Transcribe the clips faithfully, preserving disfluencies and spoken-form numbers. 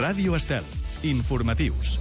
Ràdio Estel. Informatius.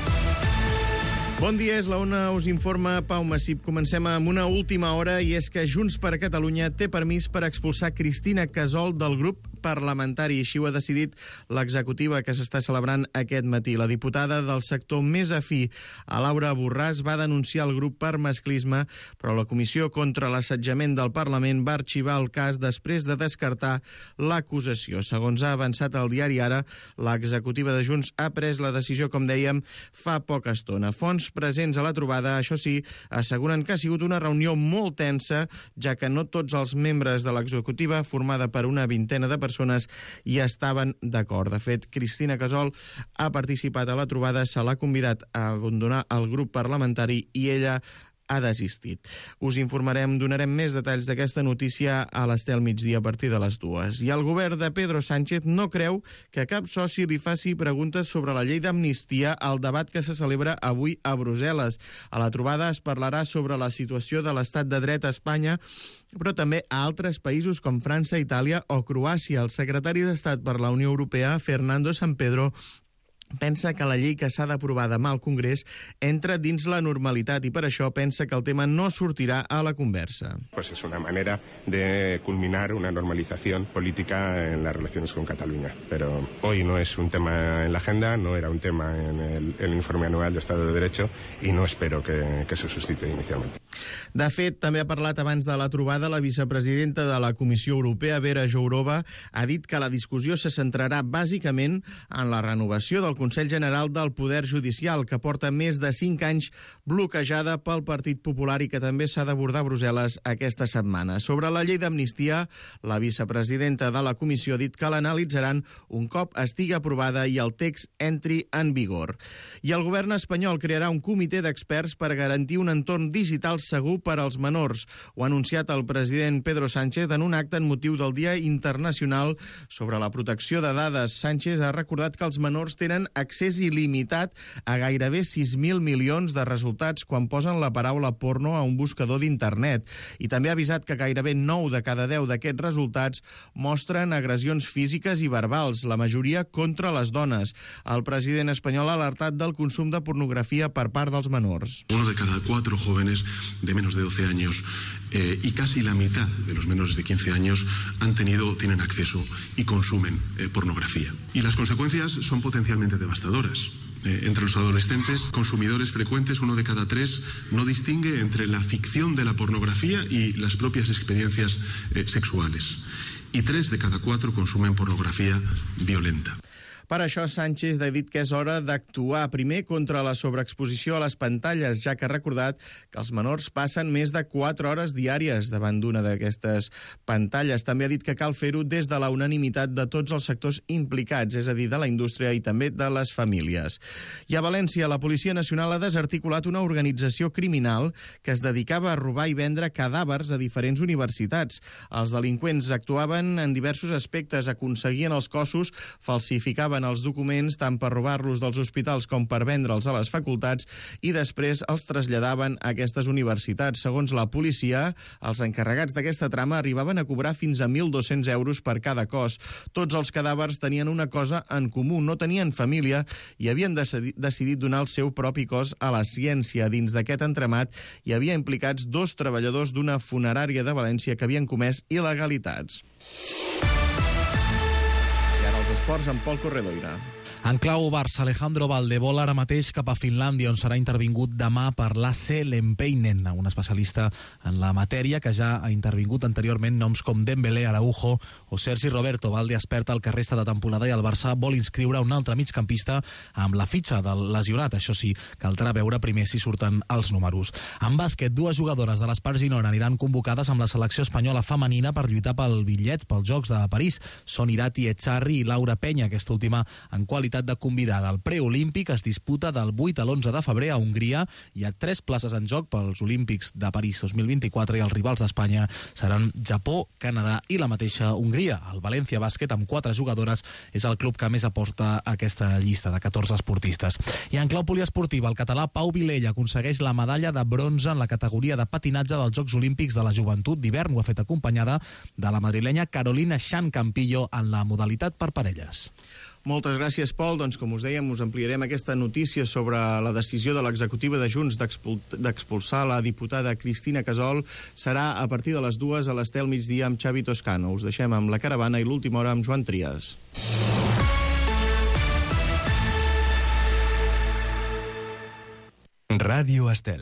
Bon dia, és la una, us informa Pau Massip. Comencem amb una última hora i és que Junts per Catalunya té permís per expulsar Cristina Casol del grup parlamentari. Així ho ha decidit l'executiva que s'està celebrant aquest matí. La diputada del sector més afí a Laura Borràs va denunciar el grup per masclisme, però la Comissió contra l'Assetjament del Parlament va arxivar el cas després de descartar l'acusació. Segons ha avançat el diari Ara, l'executiva de Junts ha pres la decisió, com dèiem, fa poca estona. Fonts presents a la trobada, això sí, asseguren que ha sigut una reunió molt tensa, ja que no tots els membres de l'executiva, formada per una vintena de persones, hi estaven d'acord. De fet, Cristina Casol ha participat a la trobada, se l'ha convidat a abandonar el grup parlamentari i ella ha desistit. Us informarem, donarem més detalls d'aquesta notícia a l'Estel migdia a partir de les dues. I el govern de Pedro Sánchez no creu que cap soci li faci preguntes sobre la llei d'amnistia al debat que se celebra avui a Brussel·les. A la trobada es parlarà sobre la situació de l'estat de dret a Espanya, però també a altres països com França, Itàlia o Croàcia. El secretari d'Estat per la Unió Europea, Fernando Sampedro, pensa que la llei que s'ha d'aprovar demà al Congrés entra dins la normalitat i per això pensa que el tema no sortirà a la conversa. Pues es una manera de culminar una normalización política en las relaciones con Cataluña. Pero hoy no es un tema en la agenda, no era un tema en el, el informe anual de Estado de Derecho y no espero que, que se suscite inicialmente. De fet, també ha parlat abans de la trobada la vicepresidenta de la Comissió Europea, Vera Jourova, ha dit que la discussió se centrarà bàsicament en la renovació del Consell General del Poder Judicial, que porta més de cinc anys bloquejada pel Partit Popular i que també s'ha d'abordar a Brussel·les aquesta setmana. Sobre la llei d'amnistia, la vicepresidenta de la Comissió ha dit que l'analitzaran un cop estigui aprovada i el text entri en vigor. I el govern espanyol crearà un comitè d'experts per garantir un entorn digital segur per als menors. Ho ha anunciat el president Pedro Sánchez en un acte en motiu del Dia Internacional sobre la protecció de dades. Sánchez ha recordat que els menors tenen accés il·limitat a gairebé sis mil milions de resultats quan posen la paraula porno a un buscador d'internet. I també ha avisat que gairebé nou de cada deu d'aquests resultats mostren agressions físiques i verbals, la majoria contra les dones. El president espanyol ha alertat del consum de pornografia per part dels menors. Uno de cada cuatro jóvenes de menos de doce años eh, y casi la mitad de los menores de quince años han tenido, tienen acceso y consumen eh, pornografía. Y las consecuencias son potencialmente devastadoras. Eh, entre los adolescentes consumidores frecuentes, uno de cada tres no distingue entre la ficción de la pornografía y las propias experiencias eh, sexuales. Y tres de cada cuatro consumen pornografía violenta. Per això, Sánchez ha dit que és hora d'actuar primer contra la sobreexposició a les pantalles, ja que ha recordat que els menors passen més de quatre hores diàries davant d'una d'aquestes pantalles. També ha dit que cal fer-ho des de la unanimitat de tots els sectors implicats, és a dir, de la indústria i també de les famílies. I a València, la Policia Nacional ha desarticulat una organització criminal que es dedicava a robar i vendre cadàvers a diferents universitats. Els delinqüents actuaven en diversos aspectes, aconseguien els cossos, falsificaven els documents tant per robar-los dels hospitals com per vendre'ls a les facultats i després els traslladaven a aquestes universitats. Segons la policia, els encarregats d'aquesta trama arribaven a cobrar fins a mil dos-cents euros per cada cos. Tots els cadàvers tenien una cosa en comú, no tenien família i havien decidit donar el seu propi cos a la ciència. Dins d'aquest entramat hi havia implicats dos treballadors d'una funerària de València que havien comès il·legalitats. Esports amb Pol Corredoira. En clau Barça, Alejandro Valde vol ara mateix cap a Finlàndia, on serà intervingut demà per l'Asse Lempeinen, un especialista en la matèria que ja ha intervingut anteriorment noms com Dembélé, Araujo o Sergi Roberto. Valde experta el que resta de temporada i el Barça vol inscriure un altre migcampista amb la fitxa del lesionat. Això sí, caldrà veure primer si surten els números. En bàsquet, dues jugadores de l'Espar Girona aniran convocades amb la selecció espanyola femenina per lluitar pel bitllet pels Jocs de París. Són Irati Echarri i Laura Peña, aquesta última en qualitat de convidada. El preolímpic es disputa del vuit a l'onze de febrer a Hongria. Hi ha tres places en joc pels Olímpics de París dos mil vint-i-quatre i els rivals d'Espanya seran Japó, Canadà i la mateixa Hongria. El València Bàsquet, amb quatre jugadores, és el club que més aporta a aquesta llista de catorze esportistes. I en clau poliesportiva, el català Pau Vilella aconsegueix la medalla de bronze en la categoria de patinatge dels Jocs Olímpics de la Joventut d'hivern. Ho ha fet acompanyada de la madrilenya Carolina Xan Campillo en la modalitat per parelles. Moltes gràcies, Pol. Doncs, com us dèiem, us ampliarem aquesta notícia sobre la decisió de l'executiva de Junts d'expulsar la diputada Cristina Casol. Serà a partir de les dues a l'Estel migdia amb Xavi Toscano. Us deixem amb La Caravana i l'última hora amb Joan Trias. Ràdio Estel.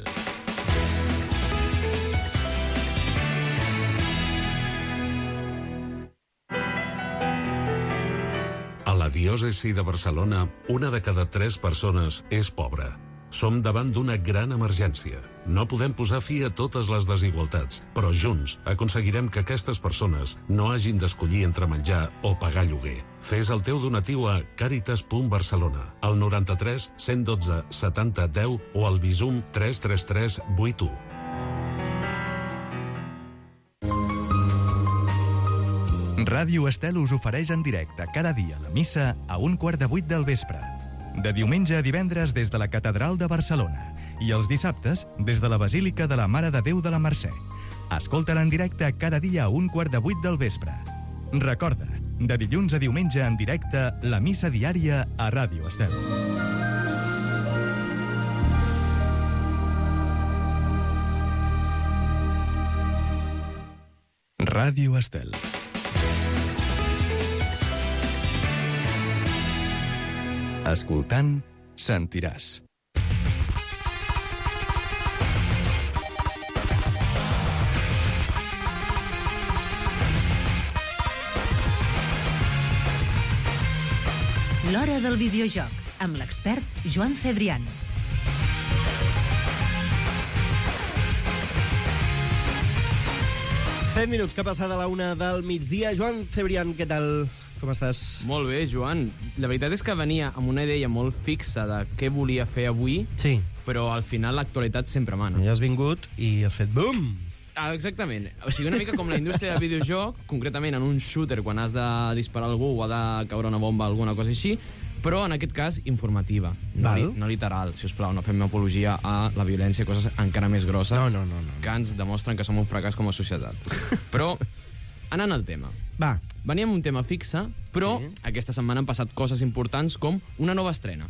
A la diòcesi de Barcelona, una de cada tres persones és pobra. Som davant d'una gran emergència. No podem posar fi a totes les desigualtats, però junts aconseguirem que aquestes persones no hagin d'escollir entre menjar o pagar lloguer. Fes el teu donatiu a caritas punt barcelona, al noranta-tres cent dotze setanta deu o al Bizum tres tres tres vuit u. Ràdio Estel us ofereix en directe cada dia la missa a un quart de vuit del vespre. De diumenge a divendres des de la Catedral de Barcelona i els dissabtes des de la Basílica de la Mare de Déu de la Mercè. Escolta-la en directe cada dia a un quart de vuit del vespre. Recorda, de dilluns a diumenge en directe, la missa diària a Ràdio Estel. Ràdio Estel. Escoltant, sentiràs. L'Hora del Videojoc, amb l'expert Joan Cebrián. set minuts que passa de la una del migdia. Joan Cebrián, què tal? Com estàs? Molt bé, Joan. La veritat és que venia amb una idea molt fixa de què volia fer avui, Sí. però al final l'actualitat sempre mana. Ja has vingut i has fet BOOM! Ah, exactament. O sigui, una mica com la indústria del videojoc, concretament en un shooter, quan has de disparar algú o ha de caure una bomba, alguna cosa així, però en aquest cas informativa, no, Val. li, no literal. Si us plau, no fem apologia a la violència, coses encara més grosses No, no, no, no. que ens demostren que som un fracàs com a societat. Però, anant al tema. Va. Veníem amb un tema fixe, però Sí. sí. aquesta setmana han passat coses importants com una nova estrena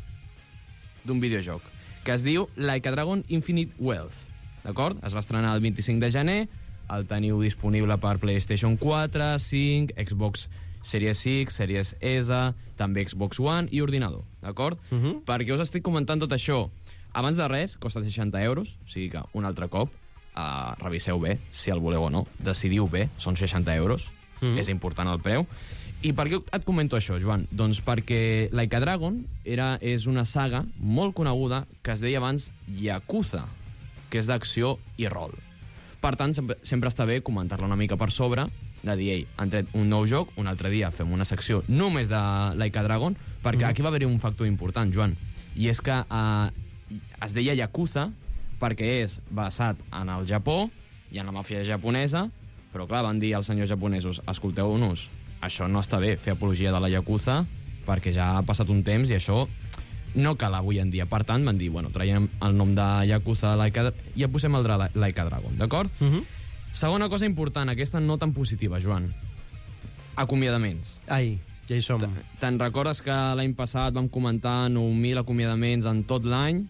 d'un videojoc que es diu Like a Dragon Infinite Wealth. D'acord? Es va estrenar el vint-i-cinc de gener, el teniu disponible per PlayStation quatre, cinc, Xbox Series X, Series S, també Xbox One i ordinador. D'acord? Uh -huh. Per què us estic comentant tot això? Abans de res, costa seixanta euros, o sigui que un altre cop, uh, reviseu bé, si el voleu o no, decidiu bé, són seixanta euros, mm. és important el preu. I per què et comento això, Joan? Doncs perquè Like a Dragon era, és una saga molt coneguda que es deia abans Yakuza, que és d'acció i rol. Per tant, sempre, sempre està bé comentar-la una mica per sobre, de dir, ei, han tret un nou joc, un altre dia fem una secció només de Like a Dragon, perquè mm. aquí va haver-hi un factor important, Joan, i és que uh, es deia Yakuza perquè és basat en el Japó i en la màfia japonesa, però clar, van dir als senyors japonesos, escolteu-nos, això no està bé, fer apologia de la Yakuza, perquè ja ha passat un temps i això no cal avui en dia. Per tant, van dir, bueno, traiem el nom de Yakuza like a, i ja posem el de Like a Dragon, d'acord? Uh -huh. Segona cosa important, aquesta no tan positiva, Joan. Acomiadaments. Ai, ja hi som. Te'n recordes que l'any passat vam comentar nou mil acomiadaments en tot l'any?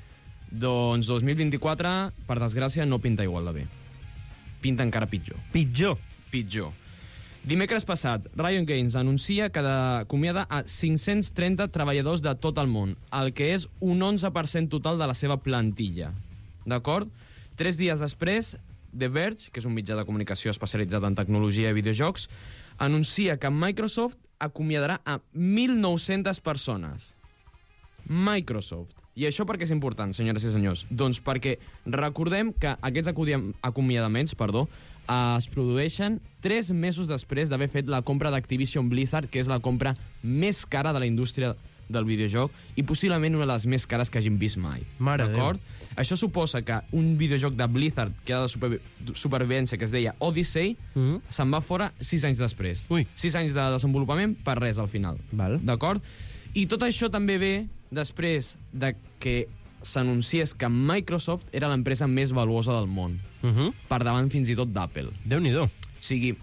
Doncs dos mil vint-i-quatre, per desgràcia, no pinta igual de bé. Pinta encara pitjor. Pitjor. Pitjor. Dimecres passat, Riot Games anuncia que acomiada a cinc-cents trenta treballadors de tot el món, el que és un onze per cent total de la seva plantilla. D'acord? Tres dies després, The Verge, que és un mitjà de comunicació especialitzat en tecnologia i videojocs, anuncia que Microsoft acomiadarà a mil nou-centes persones. Microsoft. I això per què és important, senyores i senyors? Doncs perquè recordem que aquests acomiadaments, perdó, es produeixen tres mesos després d'haver fet la compra d'Activision Blizzard, que és la compra més cara de la indústria del videojoc i possiblement una de les més cares que hagin vist mai. Mare d'acord? Això suposa que un videojoc de Blizzard que era de super supervivència, que es deia Odyssey, mm -hmm. se'n va fora sis anys després. Ui. Sis anys de desenvolupament per res al final. Val. D'acord? I tot això també ve després de que s'anunciés que Microsoft era l'empresa més valuosa del món, Uh -huh. per davant fins i tot d'Apple. Déu-n'hi-do. O sigui,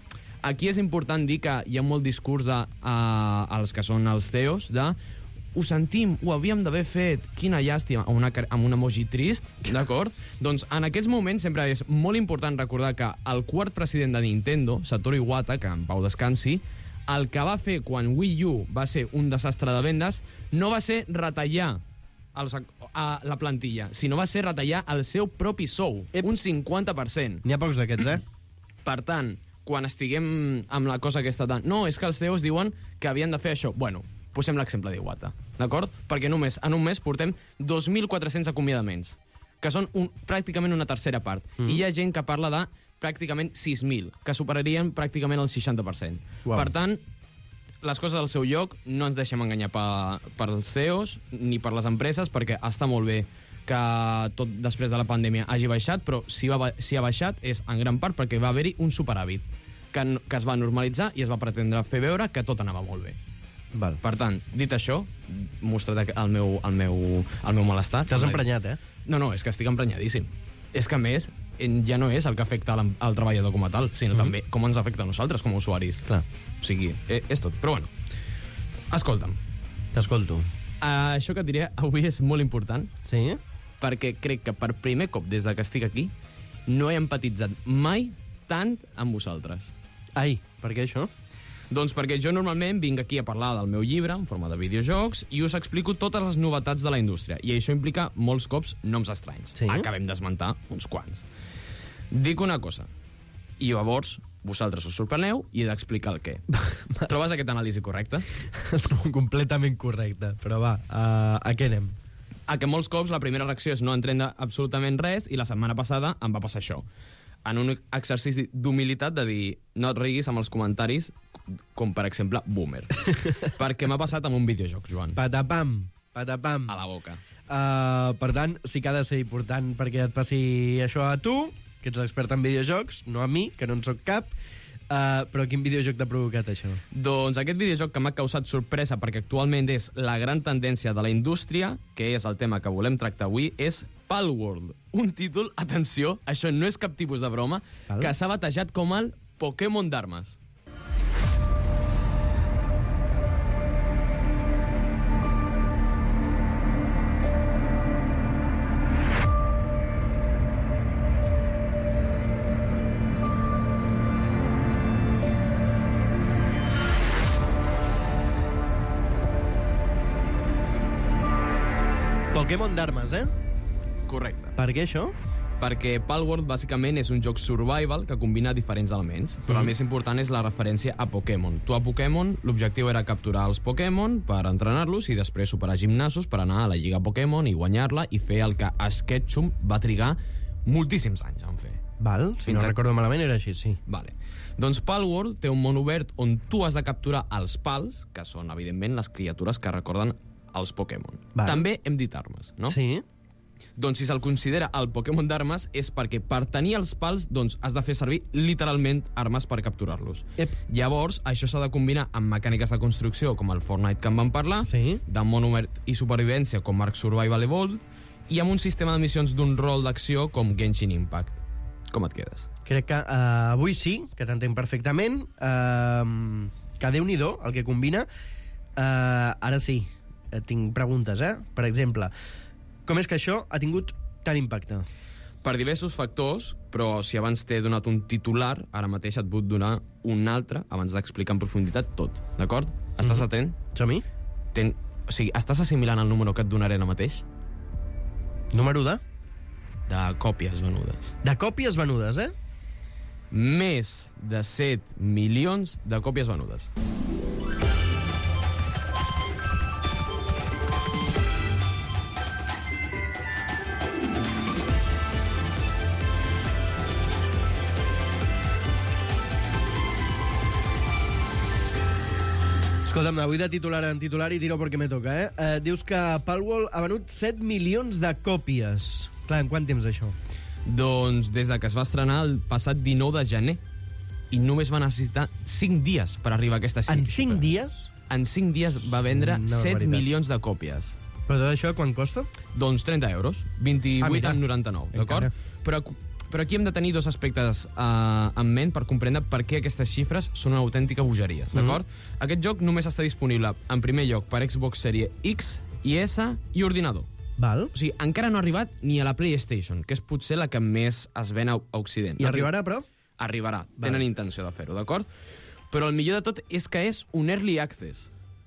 Aquí és important dir que hi ha molt discurs de, a, als que són els C E Os de ho sentim, ho havíem d'haver fet, quina llàstima, amb, una, amb un emoji trist, d'acord? Doncs en aquests moments sempre és molt important recordar que el quart president de Nintendo, Satoru Iwata, que en pau descansi, el que va fer quan Wii U va ser un desastre de vendes no va ser retallar els, a la plantilla, sinó va ser retallar el seu propi sou, Ep. un cinquanta per cent. N'hi ha pocs d'aquests, eh? Per tant, quan estiguem amb la cosa aquesta de no, és que els C E Os diuen que havien de fer això, bueno, posem l'exemple d'Iwata, d'acord? Perquè només en un mes portem dos mil quatre-cents acomiadaments, que són un, pràcticament una tercera part. Mm. I hi ha gent que parla de pràcticament sis mil, que superarien pràcticament el seixanta per cent. Wow. Per tant, les coses al seu lloc, no ens deixem enganyar per, per els C E Os ni per les empreses, perquè està molt bé que tot després de la pandèmia hagi baixat, però si, va, si ha baixat és en gran part perquè va haver-hi un superàvit que, que es va normalitzar i es va pretendre fer veure que tot anava molt bé. Val. Per tant, dit això, mostrat el meu, el meu, el meu malestar... T'has emprenyat, eh? No, no, és que estic emprenyadíssim. És que, a més, ja no és el que afecta al treballador com a tal, sinó mm-hmm. també com ens afecta a nosaltres com a usuaris. Clar. O sigui, és tot. Però bueno, escolta'm. T'escolto. Uh, això que et diré avui és molt important. Sí? Perquè crec que per primer cop des de que estic aquí no he empatitzat mai tant amb vosaltres. Ai, per què això? Doncs perquè jo normalment vinc aquí a parlar del meu llibre en forma de videojocs i us explico totes les novetats de la indústria. I això implica molts cops noms estranys. Sí? Acabem d'esmentar uns quants. Dic una cosa, i llavors vosaltres us sorpreneu i he d'explicar el què. Trobes aquest anàlisi correcte? El trobo completament correcte, però va, uh, a què anem? A que molts cops la primera reacció és no entendre absolutament res i la setmana passada em va passar això. En un exercici d'humilitat de dir no et riguis amb els comentaris com, per exemple, boomer. Perquè m'ha passat amb un videojoc, Joan. Patapam, patapam. A la boca. Uh, per tant, sí que ha de ser important perquè et passi això a tu, que ets l'expert en videojocs, no a mi, que no en soc cap. Uh, però quin videojoc t'ha provocat això? Doncs aquest videojoc que m'ha causat sorpresa perquè actualment és la gran tendència de la indústria, que és el tema que volem tractar avui, és Palworld. Un títol, atenció, això no és cap tipus de broma, Pal? que s'ha batejat com el Pokémon d'armes. Pokémon d'armes, eh? Correcte. Per què això? Perquè Palworld, bàsicament, és un joc survival que combina diferents elements, però mm. el més important és la referència a Pokémon. Tu a Pokémon, l'objectiu era capturar els Pokémon per entrenar-los i després superar gimnasos per anar a la Lliga Pokémon i guanyar-la i fer el que Sketchum va trigar moltíssims anys en fer. Val, si Fins no a... recordo malament era així, sí. Vale. Doncs Palworld té un món obert on tu has de capturar els pals, que són, evidentment, les criatures que recorden els Pokémon. Val. També hem dit armes, no? Sí. Doncs si se'l considera el Pokémon d'armes és perquè per tenir els pals doncs, has de fer servir literalment armes per capturar-los. Yep. Llavors, això s'ha de combinar amb mecàniques de construcció com el Fortnite que en vam parlar, sí. de món obert i supervivència com Ark Survival Evolved i amb un sistema de missions d'un rol d'acció com Genshin Impact. Com et quedes? Crec que uh, avui sí, que t'entenc perfectament. Uh, que Déu-n'hi-do el que combina. Uh, ara sí, tinc preguntes, eh? Per exemple, com és que això ha tingut tant impacte? Per diversos factors, però si abans t'he donat un titular, ara mateix et vull donar un altre abans d'explicar en profunditat tot, d'acord? Estàs mm-hmm. atent? Som-hi? Ten... O sigui, estàs assimilant el número que et donaré ara mateix? Número de? De còpies venudes. De còpies venudes, eh? Més de set milions de còpies venudes. Escolta'm, avui de titular en titular i tiro perquè me toca, eh? eh dius que Palworld ha venut set milions de còpies. Clar, en quant temps això? Doncs des de que es va estrenar el passat dinou de gener. I només va necessitar cinc dies per arribar a aquesta xifra. En cinc dies? En cinc dies va vendre no, set veritat. milions de còpies. Però tot això quan costa? Doncs trenta euros. vint-i-vuit amb noranta-nou, d'acord? Però, però aquí hem de tenir dos aspectes uh, en ment per comprendre per què aquestes xifres són una autèntica bogeria, d'acord? Mm. Aquest joc només està disponible, en primer lloc, per Xbox Series X i S i ordinador. Val. O sigui, encara no ha arribat ni a la PlayStation, que és potser la que més es ven a Occident. I arribarà, però? Arribarà, Val. tenen intenció de fer-ho, d'acord? Però el millor de tot és que és un early access.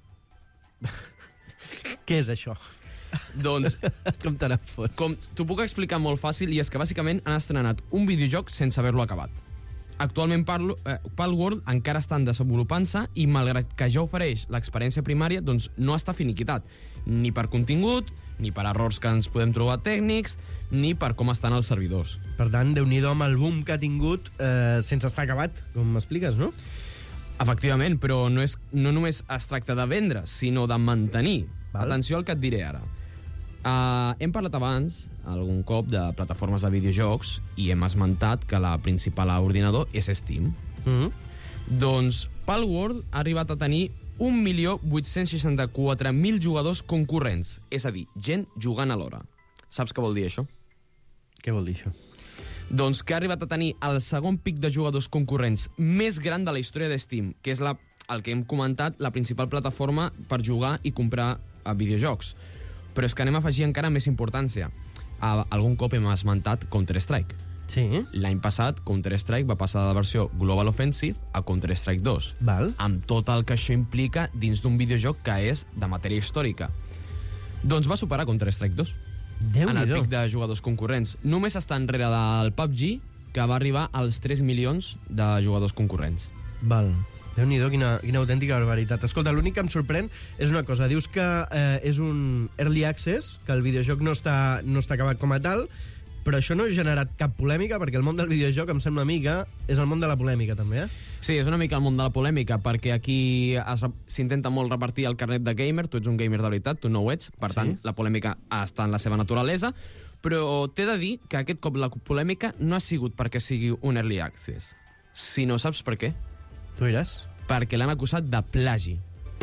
Què és això? Doncs... com te n'en fots? Com t'ho puc explicar molt fàcil, i és que bàsicament han estrenat un videojoc sense haver-lo acabat. Actualment Parlo, eh, Palworld encara estan desenvolupant-se i malgrat que ja ofereix l'experiència primària, doncs no està finiquitat. Ni per contingut, ni per errors que ens podem trobar tècnics, ni per com estan els servidors. Per tant, Déu-n'hi-do amb el boom que ha tingut eh, sense estar acabat, com m'expliques, no? Efectivament, però no, és, no només es tracta de vendre, sinó de mantenir. Val. Atenció al que et diré ara. Uh, hem parlat abans, algun cop, de plataformes de videojocs i hem esmentat que la principal a ordinador és Steam. Mm-hmm. Doncs Palworld ha arribat a tenir un milió vuit-cents seixanta-quatre mil jugadors concurrents, és a dir, gent jugant alhora. Saps què vol dir això? Què vol dir això? Doncs que ha arribat a tenir el segon pic de jugadors concurrents més gran de la història de Steam, que és la, el que hem comentat, la principal plataforma per jugar i comprar a videojocs. Però és que anem a afegir encara més importància. A, algun cop hem esmentat Counter-Strike. Sí. L'any passat, Counter-Strike va passar de la versió Global Offensive a Counter-Strike dos. Val. Amb tot el que això implica dins d'un videojoc que és de matèria històrica. Doncs va superar Counter-Strike dos. Déu-n'hi-do. En el pic de jugadors concurrents. Només està enrere del P U B G, que va arribar als tres milions de jugadors concurrents. Val. Déu-n'hi-do, quina, quina autèntica barbaritat. Escolta, l'únic que em sorprèn és una cosa. Dius que eh, és un early access, que el videojoc no està, no està acabat com a tal, però això no ha generat cap polèmica, perquè el món del videojoc, em sembla a mi, que és el món de la polèmica, també, eh? Sí, és una mica el món de la polèmica, perquè aquí s'intenta molt repartir el carnet de gamer. Tu ets un gamer de veritat, tu no ho ets. Per tant, Sí. la polèmica està en la seva naturalesa. Però t'he de dir que aquest cop la polèmica no ha sigut perquè sigui un early access, sinó saps per què? Tu diràs? Perquè l'han acusat de plagi.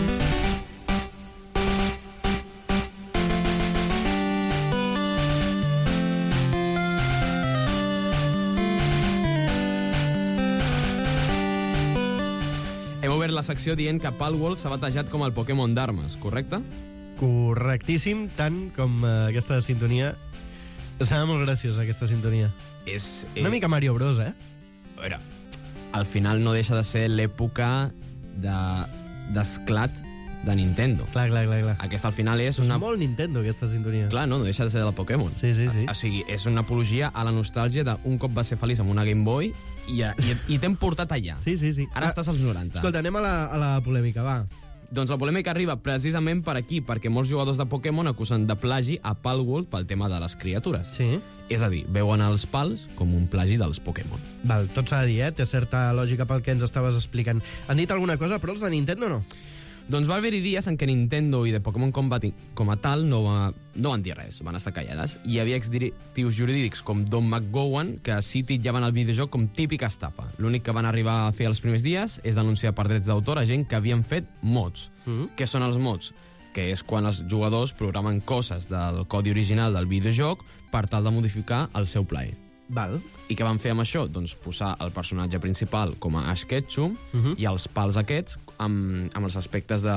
Hem obert la secció dient que Palworld s'ha batejat com el Pokémon d'armes, correcte? Correctíssim, tant com eh, aquesta sintonia. Em sembla molt graciosa, aquesta sintonia. És... Una mica Mario Bros, eh? A veure, al final no deixa de ser l'època de d'esclat de Nintendo. Clar, clar, clar. clar. Aquesta al final és És una... molt Nintendo, aquesta sintonia. Clar, no, no deixa de ser de la Pokémon. Sí, sí, sí. O sigui, és una apologia a la nostàlgia d'un cop va ser feliç amb una Game Boy i, i, i t'hem portat allà. Sí, sí, sí. Ara Ah, estàs als noranta. Escolta, anem a la, a la polèmica, va. Doncs la polèmica arriba precisament per aquí, perquè molts jugadors de Pokémon acusen de plagi a Palworld pel tema de les criatures. Sí. És a dir, veuen els pals com un plagi dels Pokémon. Val, tot s'ha de dir, eh? Té certa lògica pel que ens estaves explicant. Han dit alguna cosa, però els de Nintendo no? Doncs va haver-hi dies en què Nintendo i The Pokémon Combat com a tal no, va, no van dir res, van estar callades. Hi havia exdirectius jurídics com Don McGowan que sí titllaven el videojoc com típica estafa. L'únic que van arribar a fer els primers dies és denunciar per drets d'autor a gent que havien fet mods. Mm. Què són els mods? Que és quan els jugadors programen coses del codi original del videojoc per tal de modificar el seu plaer. Val. I què van fer amb això? Doncs posar el personatge principal com a Ash Ketchum Uh -huh. i els pals aquests amb, amb els aspectes de,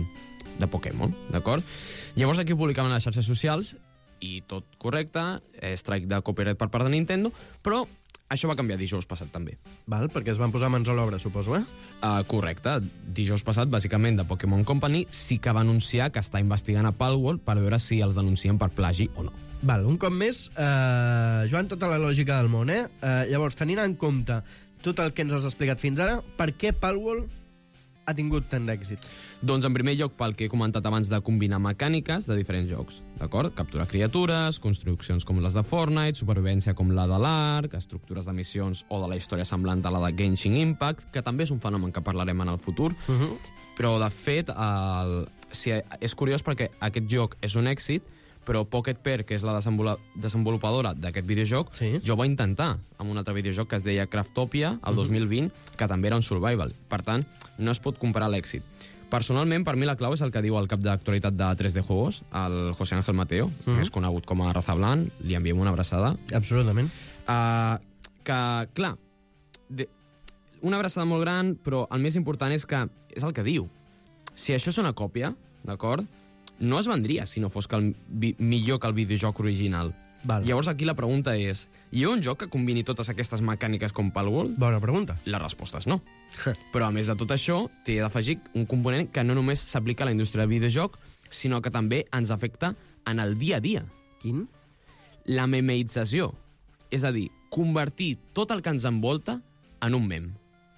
de Pokémon, d'acord? Llavors aquí ho publicaven a les xarxes socials i tot correcte, strike de copyright per part de Nintendo, però això va canviar dijous passat també. Val, perquè es van posar mans a l'obra, suposo, eh? Uh, correcte. Dijous passat, bàsicament, de Pokémon Company sí que va anunciar que està investigant a Palworld per veure si els denuncien per plagi o no. Val, un cop més, eh, Joan, tota la lògica del món, eh? eh? Llavors, tenint en compte tot el que ens has explicat fins ara, per què Palworld ha tingut tant d'èxit? Doncs, en primer lloc, pel que he comentat abans de combinar mecàniques de diferents jocs, d'acord? Capturar criatures, construccions com les de Fortnite, supervivència com la de l'Ark, estructures de missions o de la història semblant a la de Genshin Impact, que també és un fenomen que parlarem en el futur, Uh -huh. però, de fet, el... sí, és curiós perquè aquest joc és un èxit, però Pocket Pair, que és la desenvolupadora d'aquest videojoc, Sí. jo ho va intentar amb un altre videojoc que es deia Craftopia, el dos mil vint, que també era un survival. Per tant, no es pot comparar l'èxit. Personalment, per mi la clau és el que diu el cap d'actualitat de tres D Juegos, el José Ángel Mateo, Mhm. més conegut com a Raza Blanc, li enviem una abraçada. Absolutament. Uh, que, clar, de, una abraçada molt gran, però el més important és que és el que diu. Si això és una còpia, d'acord, no es vendria si no fos que el, vi, millor que el videojoc original. Val. Llavors aquí la pregunta és, hi ha un joc que combini totes aquestes mecàniques com Palworld? Bona pregunta. La resposta és no. Però a més de tot això, t'he d'afegir un component que no només s'aplica a la indústria del videojoc, sinó que també ens afecta en el dia a dia. Quin? La memeització. És a dir, convertir tot el que ens envolta en un mem.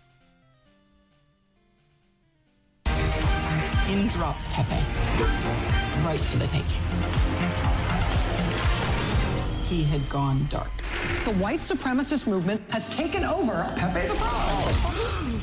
In drops Pepe. Right for the taking. He had gone dark. The white supremacist movement has taken over Pepe the Frog.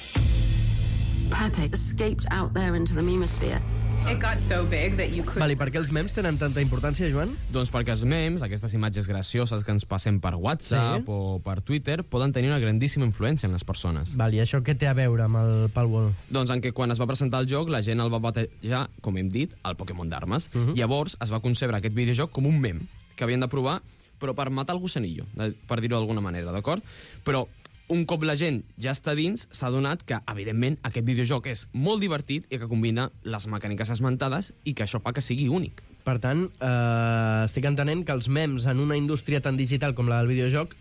Pepe escaped out there into the memosphere. It got so big that you could... Vale, i per què els memes tenen tanta importància, Joan? Doncs perquè els memes, aquestes imatges gracioses que ens passem per WhatsApp sí. o per Twitter, poden tenir una grandíssima influència en les persones. Vale, i això què té a veure amb el Palworld? Doncs en què quan es va presentar el joc, la gent el va batejar, com hem dit, el Pokémon d'armes. Uh -huh. Llavors es va concebre aquest videojoc com un mem que havien de provar, però per matar el gossanillo, per dir-ho d'alguna manera, d'acord? Però un cop la gent ja està dins, s'ha donat que, evidentment, aquest videojoc és molt divertit i que combina les mecàniques esmentades i que això fa que sigui únic. Per tant, eh, estic entenent que els memes en una indústria tan digital com la del videojoc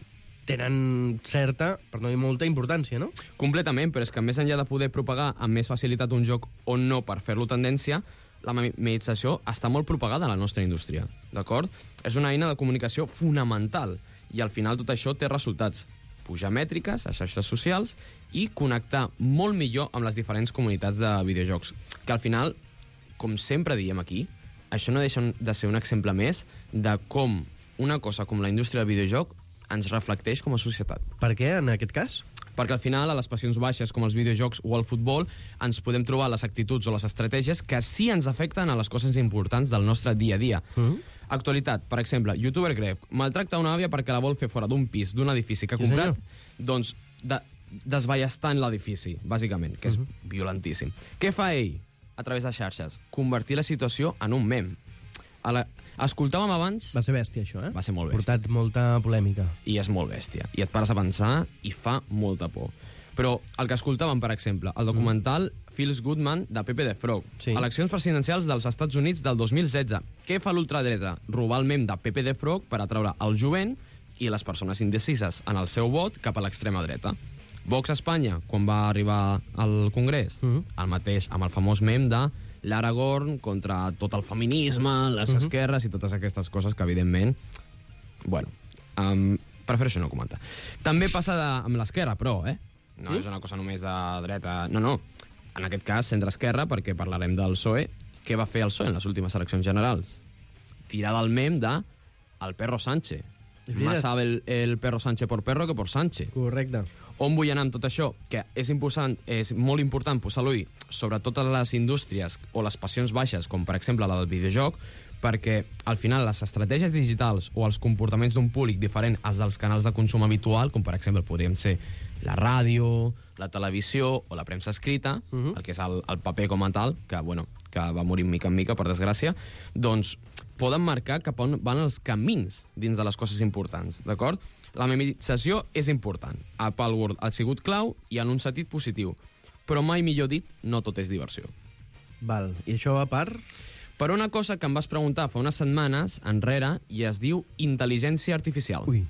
tenen certa, per no dir molta, importància, no? Completament, però és que més enllà de poder propagar amb més facilitat un joc o no per fer-lo tendència, la memeització està molt propagada a la nostra indústria, d'acord? És una eina de comunicació fonamental i al final tot això té resultats. Pujar mètriques a xarxes socials i connectar molt millor amb les diferents comunitats de videojocs. Que al final, com sempre diem aquí, això no deixa de ser un exemple més de com una cosa com la indústria del videojoc ens reflecteix com a societat. Per què, en aquest cas? Perquè al final, a les passions baixes com els videojocs o el futbol, ens podem trobar les actituds o les estratègies que sí ens afecten a les coses importants del nostre dia a dia. Uh-huh. Actualitat, per exemple, youtuber grec maltracta una àvia perquè la vol fer fora d'un pis, d'un edifici que ha comprat, doncs de, desballestant l'edifici, bàsicament, que és uh-huh. violentíssim. Què fa ell a través de xarxes? Convertir la situació en un mem. A la... Escoltàvem abans... Va ser bèstia, això, eh? Va ser molt bèstia. Portat molta polèmica. I és molt bèstia. I et pares a pensar i fa molta por. Però el que escoltàvem, per exemple, el documental mm. Feels Good Man de Pepe the Frog. Sí. Eleccions presidencials dels Estats Units del dos mil setze. Què fa l'ultradreta? Robar el mem de Pepe the Frog per atraure el jovent i les persones indecises en el seu vot cap a l'extrema dreta. Vox a Espanya, quan va arribar al Congrés, mm. el mateix, amb el famós mem de l'Aragorn contra tot el feminisme, les uh-huh. esquerres i totes aquestes coses que, evidentment, bueno, um, prefereixo no comentar. També passa de, amb l'esquerra, però, eh? No sí? És una cosa només de dreta... No, no. En aquest cas, centre-esquerra, perquè parlarem del P S O E. Què va fer el P S O E en les últimes eleccions generals? Tirar del mem de el perro Sánchez. Más sabe el, el perro Sánchez por perro que por Sánchez. Correcte. On vull anar amb tot això? Que és, important, és molt important posar l'ull sobre totes les indústries o les passions baixes, com per exemple la del videojoc, perquè al final les estratègies digitals o els comportaments d'un públic diferent als dels canals de consum habitual, com per exemple podríem ser la ràdio, la televisió o la premsa escrita, uh-huh. el que és el, el paper com a tal, que, bueno, que va morir mica en mica, per desgràcia, doncs poden marcar cap on van els camins dins de les coses importants, d'acord? La memeització és important. A Palworld ha sigut clau i en un sentit positiu. Però mai millor dit, no tot és diversió. Val. I això va per? Per una cosa que em vas preguntar fa unes setmanes enrere i es diu intel·ligència artificial. Ui.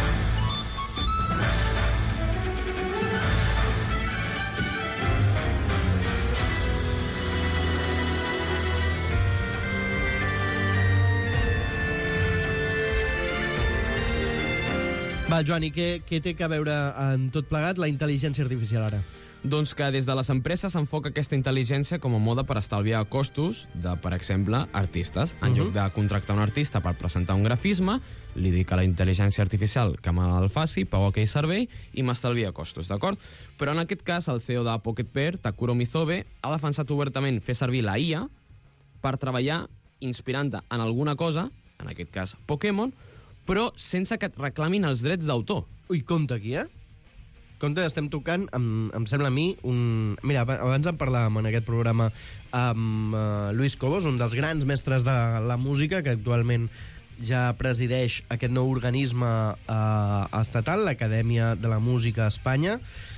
Va, Joan, i què, què té a veure en tot plegat la intel·ligència artificial ara? Doncs que des de les empreses s'enfoca aquesta intel·ligència com a moda per estalviar costos de, per exemple, artistes. En uh-huh. lloc de contractar un artista per presentar un grafisme, li dic a la intel·ligència artificial que me'l faci, pago aquell servei i m'estalvia costos, d'acord? Però en aquest cas, el C E O de Pocket Pair, Takuro Mizobe, ha defensat obertament fer servir la I A per treballar inspirant-te en alguna cosa, en aquest cas Pokémon, però sense que et reclamin els drets d'autor. Ui, compte aquí, eh? Compte, estem tocant, em, em sembla a mi, un... Mira, abans en parlàvem en aquest programa amb uh, Luis Cobos, un dels grans mestres de la música, que actualment ja presideix aquest nou organisme eh, estatal, l'Acadèmia de la Música a Espanya,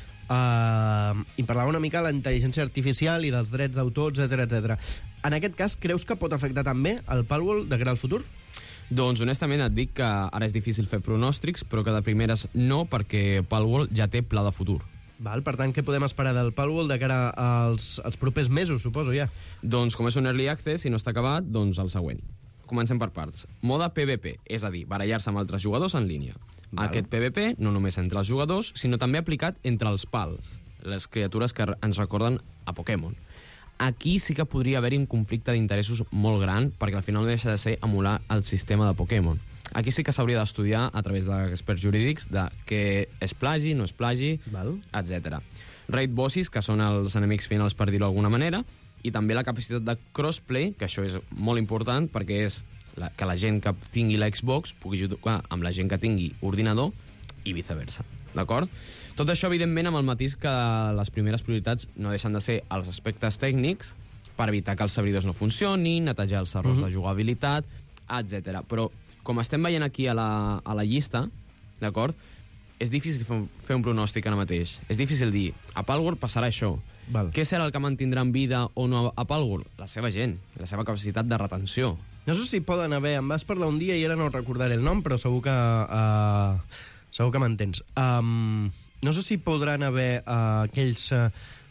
eh, i parlava una mica de la intel·ligència artificial i dels drets d'autor, etcètera, etcètera. En aquest cas, creus que pot afectar també el Palworld de cara al futur? Doncs honestament et dic que ara és difícil fer pronòstics, però que de primeres no, perquè Palworld ja té pla de futur. Val, per tant, què podem esperar del Palworld de cara als, als propers mesos, suposo, ja? Doncs com és un early access i no està acabat, doncs el següent. Comencem per parts. Mode P V P, és a dir, barallar-se amb altres jugadors en línia. Val. Aquest P V P no només entre els jugadors, sinó també aplicat entre els pals, les criatures que ens recorden a Pokémon. Aquí sí que podria haver-hi un conflicte d'interessos molt gran, perquè al final no deixa de ser emular el sistema de Pokémon. Aquí sí que s'hauria d'estudiar a través d'experts jurídics de què és plagi, no és plagi, etcètera. Raid bosses, que són els enemics finals, per dir-ho d'alguna manera, i també la capacitat de crossplay, que això és molt important perquè és la, que la gent que tingui l'Xbox pugui jugar amb la gent que tingui ordinador i viceversa, d'acord? Tot això, evidentment, amb el matís que les primeres prioritats no deixen de ser els aspectes tècnics per evitar que els servidors no funcionin, netejar els errors mm-hmm. de jugabilitat, etcètera. Però, com estem veient aquí a la, a la llista, d'acord? És difícil fer un pronòstic ara mateix. És difícil dir, a Palworld passarà això. Val. Què serà el que mantindrà en vida o no a Palworld? La seva gent, la seva capacitat de retenció. No sé si poden haver... Em vas parlar un dia i ara no recordaré el nom, però segur que... Uh, segur que m'entens. Um, no sé si podran haver uh, aquells... Uh,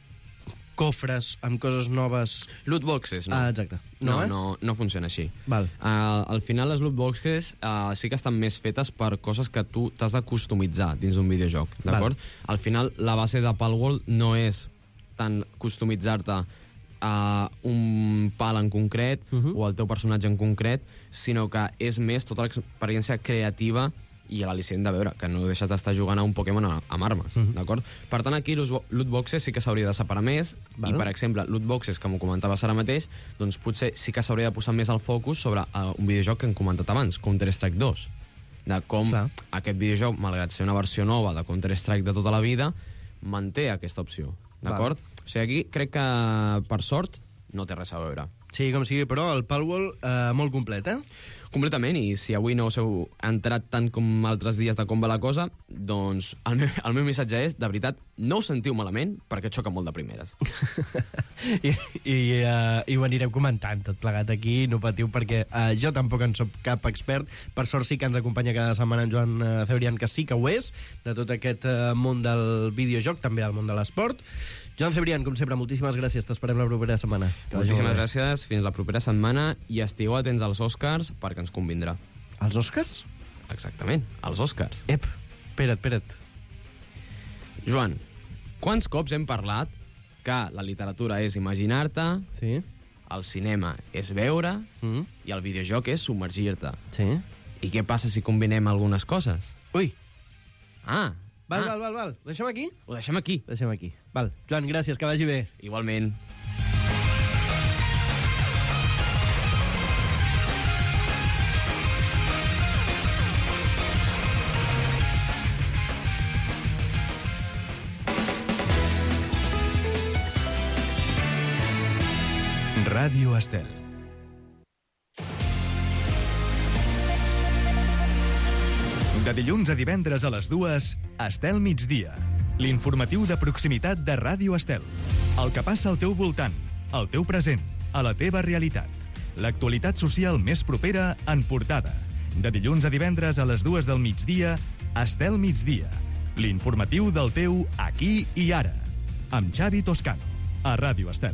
cofres amb coses noves... Loot boxes, no? Ah, exacte. No, no, eh? no, no funciona així. Val. Uh, al final, les loot boxes uh, sí que estan més fetes per coses que tu t'has de customitzar dins d'un videojoc, d'acord? Al final, la base de Palworld no és tant customitzar-te uh, un pal en concret uh-huh. o el teu personatge en concret, sinó que és més tota l'experiència creativa i l'al·licient de veure, que no deixes d'estar jugant a un Pokémon amb armes, uh-huh. d'acord? Per tant, aquí els loot boxes sí que s'hauria de separar més, val. I, per exemple, loot boxes, com ho comentaves ara mateix, doncs potser sí que s'hauria de posar més el focus sobre uh, un videojoc que hem comentat abans, Counter-Strike dos, de com Clar. Aquest videojoc, malgrat ser una versió nova de Counter-Strike de tota la vida, manté aquesta opció, d'acord? O sigui, aquí crec que, per sort, no té res a veure. Sí, com sigui, però el Palworld eh, molt complet, eh? Completament, i si avui no us heu entrat tant com altres dies de com va la cosa, doncs el meu, el meu missatge és, de veritat, no us sentiu malament, perquè xoca molt de primeres. I, i, uh, I ho anirem comentant tot plegat aquí, no patiu, perquè uh, jo tampoc en soc cap expert. Per sort sí que ens acompanya cada setmana en Joan uh, Cebrián, que sí que ho és, de tot aquest uh, món del videojoc, també del món de l'esport. Joan Cebrián, com sempre, moltíssimes gràcies. T'esperem la propera setmana. Moltíssimes gràcies. Fins la propera setmana. I estigueu atents als Oscars, perquè ens convindrà. Els Oscars? Exactament, els Oscars. Ep, espera't, espera't. Joan, quants cops hem parlat que la literatura és imaginar-te, sí. el cinema és veure mm. i el videojoc és submergir-te? Sí. I què passa si combinem algunes coses? Ui. Ah, Val, ah. val, val, val. Ho deixem aquí? Ho deixem aquí. Ho deixem aquí. Val. Joan, gràcies, que vagi bé. Igualment. Ràdio Estel. De dilluns a divendres a les dues, Estel Migdia. L'informatiu de proximitat de Ràdio Estel. El que passa al teu voltant, al teu present, a la teva realitat. L'actualitat social més propera en portada. De dilluns a divendres a les dues del migdia, Estel Migdia. L'informatiu del teu aquí i ara. Amb Xavi Toscano, a Ràdio Estel.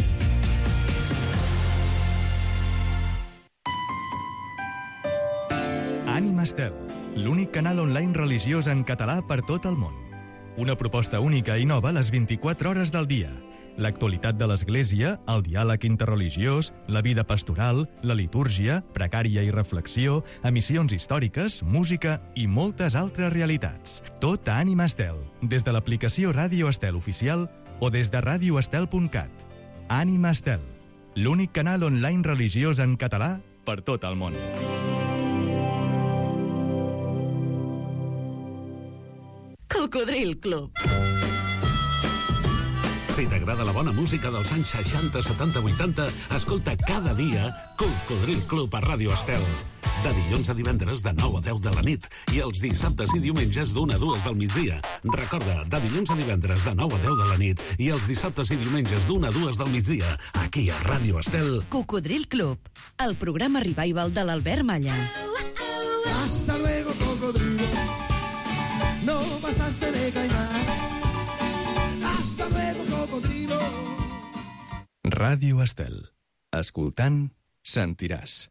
Ànima Estel, l'únic canal online religiós en català per tot el món. Una proposta única i nova a les vint-i-quatre hores del dia. L'actualitat de l'Església, el diàleg interreligiós, la vida pastoral, la litúrgia, precària i reflexió, emissions històriques, música i moltes altres realitats. Tot a Ànima Estel, des de l'aplicació Ràdio Estel oficial o des de ràdio estel punt cat. Ànima Estel, l'únic canal online religiós en català per tot el món. Cocodril Club. Si t'agrada la bona música dels anys seixanta, setanta, vuitanta, escolta cada dia Cocodril Club a Ràdio Estel. de dilluns a divendres de nou a deu de la nit i els dissabtes i diumenges d'una a dues del migdia. Recorda, de dilluns a divendres de nou a deu de la nit i els dissabtes i diumenges d'una a dues del migdia, aquí a Ràdio Estel. Cocodril Club, el programa revival de l'Albert Malla. Hasta luego, cocodrilo. No pasaste de caimán. Hasta luego, cocodrilo. Ràdio Estel. Escoltant, sentiràs.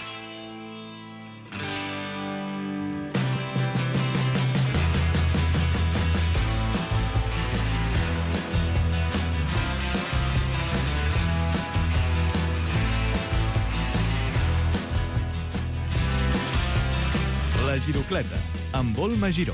La Girocleta, amb Volma Giró.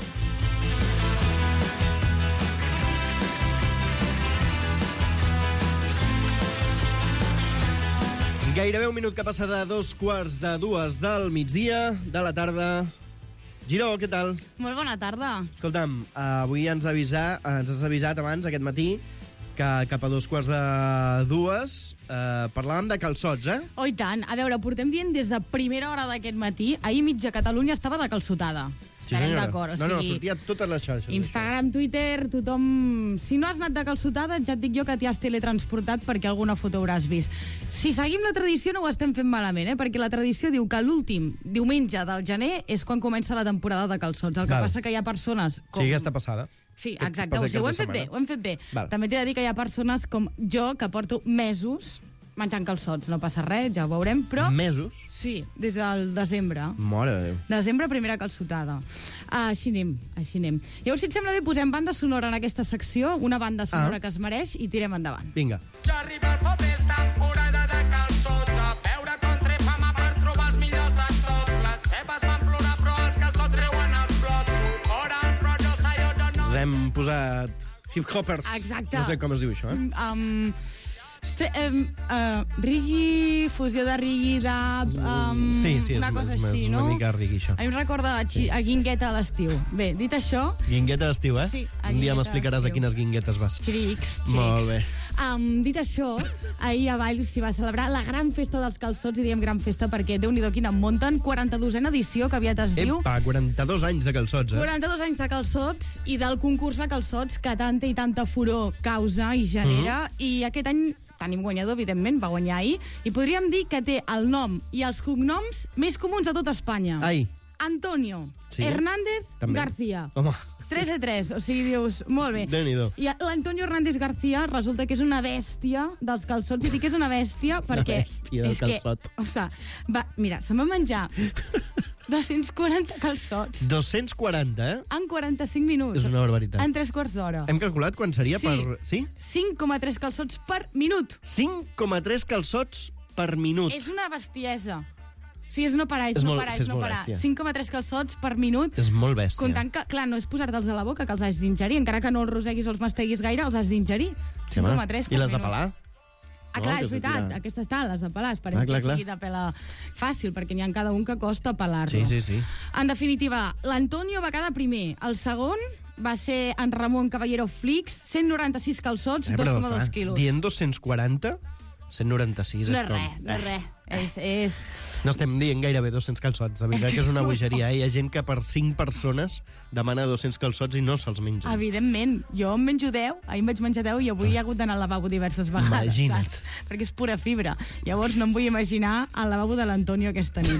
Gairebé un minut que passa de dos quarts de dues del migdia, de la tarda. Giró, què tal? Molt bona tarda. Escolta'm, avui ens, avisa, ens has avisat abans, aquest matí, que cap a dos quarts de dues eh, parlàvem de calçots, eh? Oh, i tant. A veure, portem dient des de primera hora d'aquest matí, ahir mitja Catalunya estava de calçotada. Sí, Estarem senyora. d'acord. O No, no, sigui, sortia a totes les xarxes. Instagram, Twitter, tothom... Si no has anat de calçotada, ja et dic jo que t'hi has teletransportat perquè alguna foto hauràs vist. Si seguim la tradició no ho estem fent malament, eh? Perquè la tradició diu que l'últim diumenge del gener és quan comença la temporada de calçots. El que Val. passa que hi ha persones... Com... Sí, aquesta passada. Sí, Que exacte. passa O sigui, ho hem aquesta fet bé, setmana. ho hem fet bé. Val. També t'he de dir que hi ha persones com jo que porto mesos menjant calçots. No passa res, ja ho veurem, però... Mesos? Sí, des del desembre. Mare de Déu. Desembre, primera calçotada. Uh, així anem, així anem. Llavors, si et sembla bé, posem banda sonora en aquesta secció, una banda sonora Ah. que es mereix, i tirem endavant. Vinga. Ja arriba el febrer, temporada de calçots, a veure com trepama per trobar els millors de tots. Les cebes van plorar, però els calçots riuen els flors. Sucoren, però jo sé, jo no... Ens hem posat hip-hoppers. Exacte. No sé com es diu això, eh? Um, este, um, uh, rigui, fusió de rigui, dab... Um, Sí, sí, és, una cosa és, així, és no? una mica rigui, això. A mi em recorda a, xi- a guingueta a l'estiu. Bé, dit això... Guingueta d'estiu, eh? Sí, a Un dia guingueta m'explicaràs a d'estiu. quines guinguetes vas. Xirics, xirics. Molt bé. Um, dit això, ahir a Valls s'hi va celebrar la gran festa dels calçots, i diem gran festa perquè, Déu-n'hi-do, quina en munten, quaranta-dosena edició, que aviat es diu. Epa, quaranta-dos anys de calçots, eh? quaranta-dos anys de calçots i del concurs de calçots que tanta i tanta furor causa i genera, Mhm. i aquest any tenim guanyador, evidentment, va guanyar ahir, i podríem dir que té el nom i els cognoms més comuns a tot Espanya. Ai. Antonio Sí? Hernández També. García. Home. tres a tres, o sigui, dius, molt bé. Déu-n'hi-do. I l'Antonio Hernández García resulta que és una bèstia dels calçots, i dic que és una bèstia Una perquè... bèstia del és que, calçot. o sigui, va, mira, se'n va menjar dos-cents quaranta calçots dos-cents quaranta, eh? en quaranta-cinc minuts. És una barbaritat. En tres quarts d'hora. Hem calculat quan seria Sí. per... Sí? cinc coma tres calçots per minut. cinc coma tres calçots per minut. És una bestiesa. O sigui, és no parar, és, És no molt- parar, sí, és és no molt parar. bèstia. cinc coma tres calçots per minut. És molt bèstia. Comptant que, clar, no és posar-te'ls a la boca, que els has d'ingerir. Encara que no els roseguis o els masteguis gaire, els has d'ingerir. Sí, home. cinc coma tres per I les de minut. pelar? Ah, No, clar, que és veritat. sortirà. Aquestes estan, les de pelar. Esperem Ah, que clar, clar. sigui de pelar fàcil, perquè n'hi ha cada un que costa pelar-lo. Sí, sí, sí. En definitiva, l'Antonio va quedar primer. El segon va ser en Ramon Caballero Flix, cent noranta-sis calçots, Eh, dos però, coma dos clar, quilos. Dient dos-cents quaranta, cent noranta-sis No és és com... res, no és Eh. res. És, és... No estem dient gairebé dos-cents calçots. De veritat És que que és una és molt bogeria. Eh? Hi ha gent que per cinc persones demana dos-cents calçots i no se'ls menja. Evidentment. Jo em menjo deu, ahir em vaig menjar deu i avui he hagut d'anar al lavabo diverses vegades. Imagina't. Saps? Perquè és pura fibra. Llavors no em vull imaginar el lavabo de l'Antonio aquesta nit.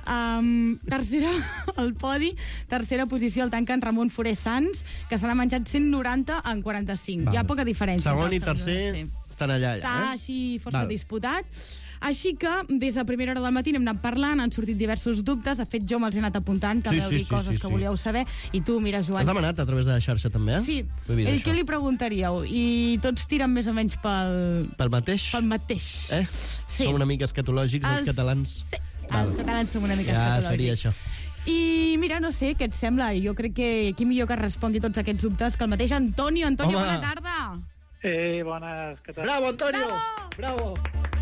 Um, tercera, al podi, tercera posició el tanca en Ramon Foré Sans, que se n'ha menjat cent noranta en quaranta-cinc. Val. Hi ha poca diferència. Segon entre i el segon tercer tercer. estan allà, Està allà, eh? així força Val. disputat. Així que, des de primera hora del matí n'hem anat parlant, han sortit diversos dubtes, de fet jo me'ls he anat apuntant, que Sí, veu sí, dir sí, coses sí, que sí. volíeu saber, i tu, mira, Joan... Has demanat a través de la xarxa, també, eh? Sí. Ho he vist, I això. què li preguntaríeu? I tots tiren més o menys pel... Pel mateix? Pel mateix. Eh? Sí. Som una mica escatològics, els, Els- catalans. Sí, Val. els catalans som una mica Ja escatològics. seria això. I mira, no sé, què et sembla? Jo crec que qui millor que respongui tots aquests dubtes que el mateix Antonio. Antonio, Home. bona tarda. Eh, bones, què tal? Bravo, Antonio! Bravo!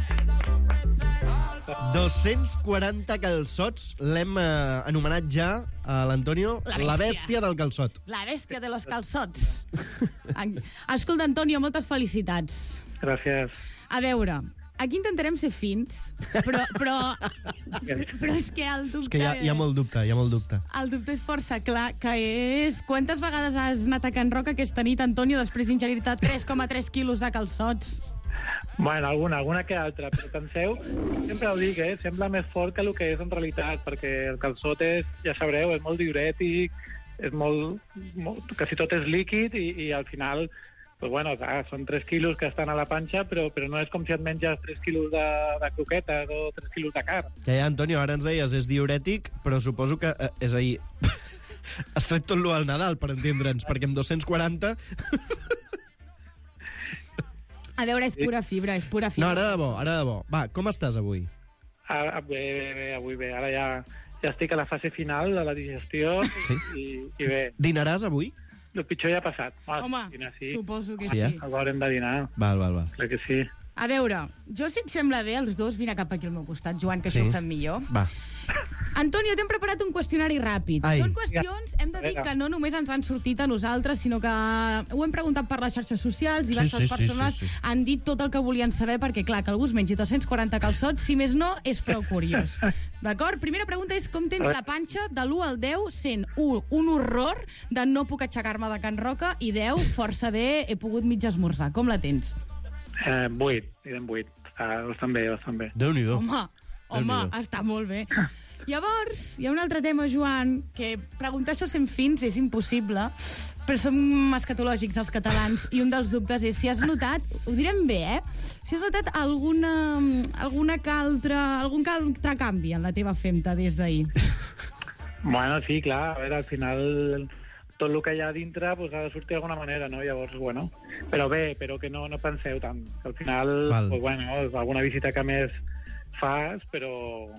dos-cents quaranta calçots l'hem eh, anomenat ja a l'Antonio La la bèstia. bèstia del calçot. La bèstia de los calçots. En- Escolta, Antonio, moltes felicitats. Gràcies. A veure, aquí intentarem ser fins, però, però, però és que el dubte... És que hi ha, hi ha molt dubte, hi ha molt dubte. El dubte és força clar, que és... Quantes vegades has anat a Can Roca aquesta nit, Antonio, després d'ingerir-te tres coma tres quilos de calçots? Bueno, alguna, alguna que altra, però penseu, sempre ho dic, eh? Sembla més fort que el que és en realitat, perquè el calçot és, ja sabreu, és molt diurètic, és molt, molt quasi tot és líquid i, i al final, pues bueno, clar, són tres quilos que estan a la panxa, però, però no és com si et menges tres quilos de, de croquetes o tres quilos de carn. Ja, ja, Antonio, ara ens deies, és diurètic, però suposo que, eh, és a dir, has tret tot lo al Nadal, per entendre'ns, perquè amb dos-cents quaranta... A veure, és pura fibra, és pura fibra. No, ara de bo, ara de bo. Va, com estàs avui? Ah, bé, bé, bé, avui bé. Ara ja, ja estic a la fase final de la digestió sí? i, i bé. Dinaràs avui? El pitjor ja ha passat. Ah, Home, dinar, sí. Suposo que sí. sí. Avui haurem de dinar. Val, val, val. Crec que sí. A veure, jo si et sembla bé, els dos, vine cap aquí al meu costat, Joan, que sí? això ho fem millor. Va. Antonio, t'hem preparat un qüestionari ràpid. Ai. Són qüestions, hem de dir que no només ens han sortit a nosaltres, sinó que ho hem preguntat per les xarxes socials, diverses sí, sí, persones sí, sí, sí. han dit tot el que volien saber, perquè, clar, que algú es mengi dos-cents quaranta calçots, si més no, és prou curiós. D'acord? Primera pregunta és com tens la panxa de l'u al deu, sent u, un horror de no puc aixecar-me de Can Roca, i deu, força bé, he pogut mig esmorzar. Com la tens? Eh, vuit, direm vuit. Està bastant bé, bastant bé. Déu-n'hi-do. Home, home, està molt bé. Llavors, hi ha un altre tema, Joan, que preguntar això sent fins és impossible, però som escatològics els catalans, i un dels dubtes és si has notat, ho direm bé, eh? Si has notat alguna, alguna altra, algun altre canvi en la teva femta des d'ahir. Bueno, sí, clar, a veure, al final tot el que hi ha dintre pues, ha de sortir d'alguna manera, no? Llavors, bueno, però bé, però que no, no penseu tant, que al final, pues, bueno, alguna visita que més fas, però,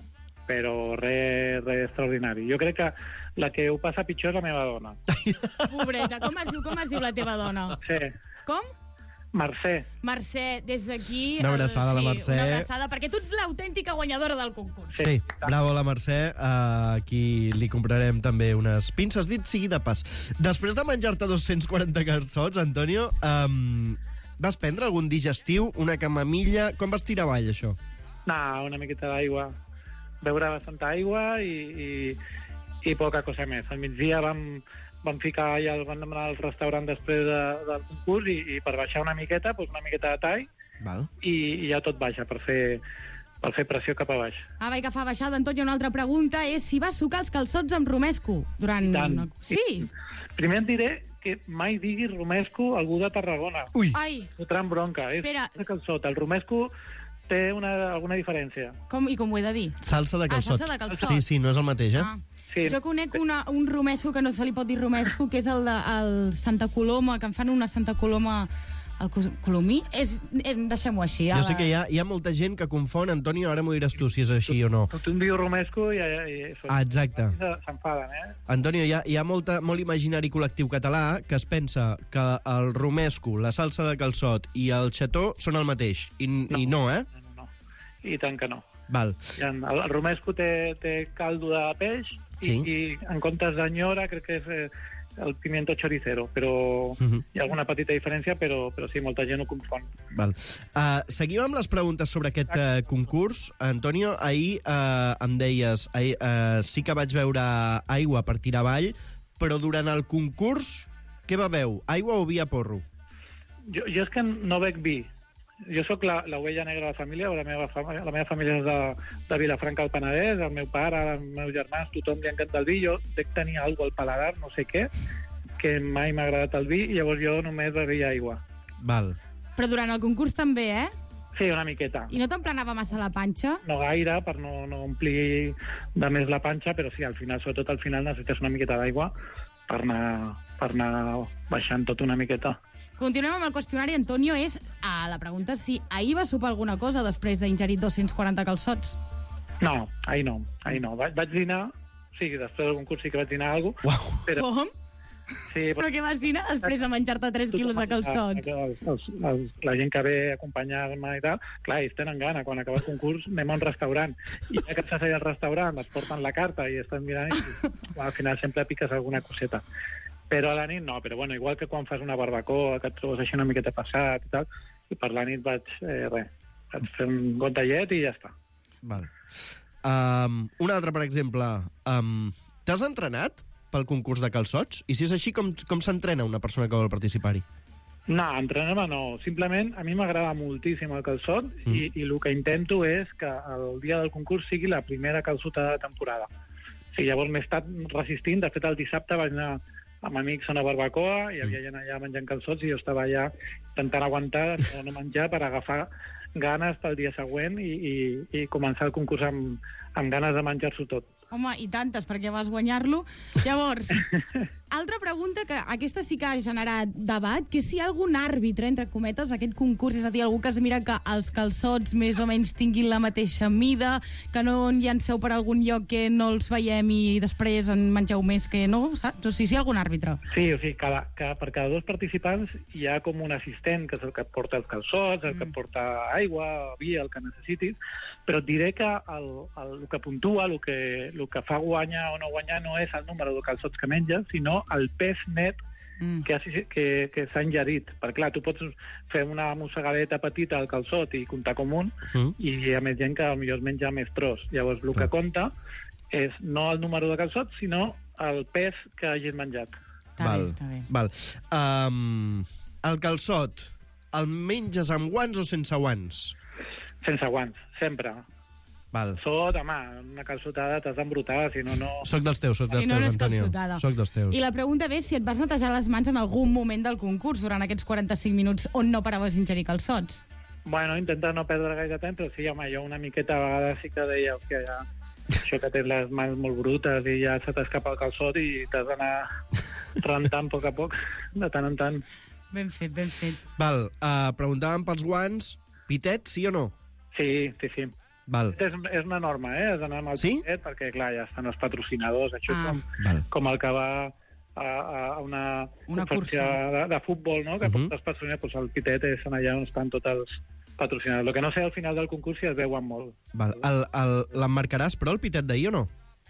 però res, res extraordinari. Jo crec que la que ho passa pitjor és la meva dona. Pobreta, com es diu, com es diu la teva dona? Sí. Com? Mercè. Mercè, des d'aquí... Una abraçada el, a la sí, Mercè. Una abraçada, perquè tu ets l'autèntica guanyadora del concurs. Sí, sí, bravo a la Mercè. Uh, aquí li comprarem també unes pinces, dit sigui de pas. Després de menjar-te dos-cents quaranta calçots, Antonio, um, vas prendre algun digestiu, una camamilla... Com vas tirar avall, això? No, una miqueta d'aigua. Beure bastanta aigua i, i, i poca cosa més. Al migdia vam... vam ficar allà, vam demanar al restaurant després de, del concurs i, i per baixar una miqueta, doncs una miqueta de tall, Val. I, i ja tot baixa per fer, per fer pressió cap a baix. Ah, vaig que fa baixada, Antonio, una altra pregunta és si vas sucar els calçots amb romesco durant... Tant. Sí? Primer et diré que mai diguis romesco a algú de Tarragona. Ui! Ai! Fotran bronca. És Espera. de calçot. El romesco té una, alguna diferència. Com, I com ho he de dir? Salsa de calçot. Ah, salsa de calçot. Sí, sí, no és el mateix, eh? Ah. Sí. Jo conec una, un romesco que no se li pot dir romesco, que és el de el Santa Coloma, que en fan una Santa Coloma al Colomí. És, és, deixem-ho així. Jo sé que hi ha, hi ha molta gent que confon, Antonio, ara m'ho diràs tu si és així o no. Tu em dius romesco i... i, i ah, exacte. S'enfaden, eh? Antonio, hi ha, hi ha molta, molt imaginari col·lectiu català que es pensa que el romesco, la salsa de calçot i el xató són el mateix. I no, i no eh? No, no, no. I tant que no. Val. El, el romesco té, té caldo de peix i, sí. i en comptes d'anyora crec que és eh, el pimiento choricero, però uh -huh. hi ha alguna petita diferència, però, però sí, molta gent ho confon. Val. Uh, seguim amb les preguntes sobre aquest uh, concurs. Antonio, ahir uh, em deies, ahir, uh, sí que vaig veure aigua per tirar avall, però durant el concurs, què va veu? Aigua o vi a porro? Jo, jo és que no bec vi. Jo sóc la, la ovella negra de la família, la meva, la meva família és de, de Vilafranca del Penedès, el meu pare, els meus germans, tothom li encanta el vi, jo dec tenir alguna cosa al paladar, no sé què, que mai m'ha agradat el vi, i llavors jo només bevia aigua. Val. Però durant el concurs també, eh? Sí, una miqueta. I no t'emplenava massa la panxa? No gaire, per no, no omplir de més la panxa, però sí, al final, sobretot al final, necessites una miqueta d'aigua per anar, per anar baixant tot una miqueta. Continuem amb el qüestionari, Antonio. És a la pregunta si ahir va sopar alguna cosa després d'ingerir dos-cents quaranta calçots. No, ahir no, ahir no. Va, vaig dinar, sí, després del concurs sí que vaig dinar alguna cosa. Uau. Però... Com? Sí, però què vas dinar després de menjar-te tres quilos de calçots? Els, els, els, la gent que ve a acompanyar-me i tal, clar, ells tenen gana. Quan acaba el concurs anem a un restaurant. I ja que s'has allà al restaurant, et porten la carta i estan mirant i al final sempre piques alguna coseta. Però a la nit no, però bueno, igual que quan fas una barbacoa, que et trobes així una miqueta passat i tal, i per la nit vaig, eh, res, et fem got de llet i ja està. Val. Um, un altre, per exemple, um, t'has entrenat pel concurs de calçots? I si és així, com, com s'entrena una persona que vol participar-hi? No, entrenar-me no. Simplement, a mi m'agrada moltíssim el calçot mm. i, i el que intento és que el dia del concurs sigui la primera calçotada de temporada. O sigui, llavors m'he estat resistint. De fet, el dissabte vaig anar amb amics a una barbacoa, hi havia gent allà menjant calçots i jo estava allà intentant aguantar, no, no menjar, per agafar ganes pel dia següent i, i, i començar el concurs amb, amb ganes de menjar-s'ho tot. Home, i tantes, perquè vas guanyar-lo. Llavors, altra pregunta, que aquesta sí que ha generat debat, que si hi ha algun àrbitre, entre cometes, aquest concurs, és a dir, algú que es mira que els calçots més o menys tinguin la mateixa mida, que no en llanceu per algun lloc que no els veiem i després en mengeu més que no, saps? O sigui, si hi ha algun àrbitre. Sí, o sigui, cada, cada, per cada dos participants hi ha com un assistent, que és el que et porta els calçots, el mm. que et porta aigua, vi, el que necessitis, però et diré que el, el, el que puntua, el que, el que fa guanyar o no guanyar no és el número de calçots que menges, sinó el pes net mm. que, que, que s'ha ingerit. Perquè, clar, tu pots fer una mossegadeta petita al calçot i comptar com un, mm. i hi ha més gent que potser es menja més tros. Llavors, el que compta és no el número de calçots, sinó el pes que hagis menjat. Està val, bé, està bé. Val. Um, el calçot, el menges amb guants o sense guants? Sense guants, sempre. Val. Sot, home, una calçotada t'has d'embrutar, si no, no... Soc dels teus, soc dels si no, teus, no és Antonio. calçotada. Soc dels teus. I la pregunta ve si et vas netejar les mans en algun moment del concurs, durant aquests quaranta-cinc minuts on no paraves d'ingerir calçots. Bueno, intenta no perdre gaire temps, però sí, home, jo una miqueta a vegades sí que deia que ja... Això que tens les mans molt brutes i ja se t'escapa el calçot i t'has d'anar rentant a poc a poc, de tant en tant. Ben fet, ben fet. Val, uh, preguntàvem pels guants, pitet, sí o no? Sí, sí, sí. Val. És, és una norma, eh? Has d'anar amb el sí? pitet, perquè, clar, ja estan els patrocinadors. Això ah. és com, com el que va a, a una, una cursa de, de futbol, no? Que uh -huh. portes patrocinadors, doncs el pitet és allà on estan tots els patrocinadors. El que no sé, al final del concurs, si es veuen molt. Val. El, el, l'emmarcaràs, però, el pitet d'ahir o no?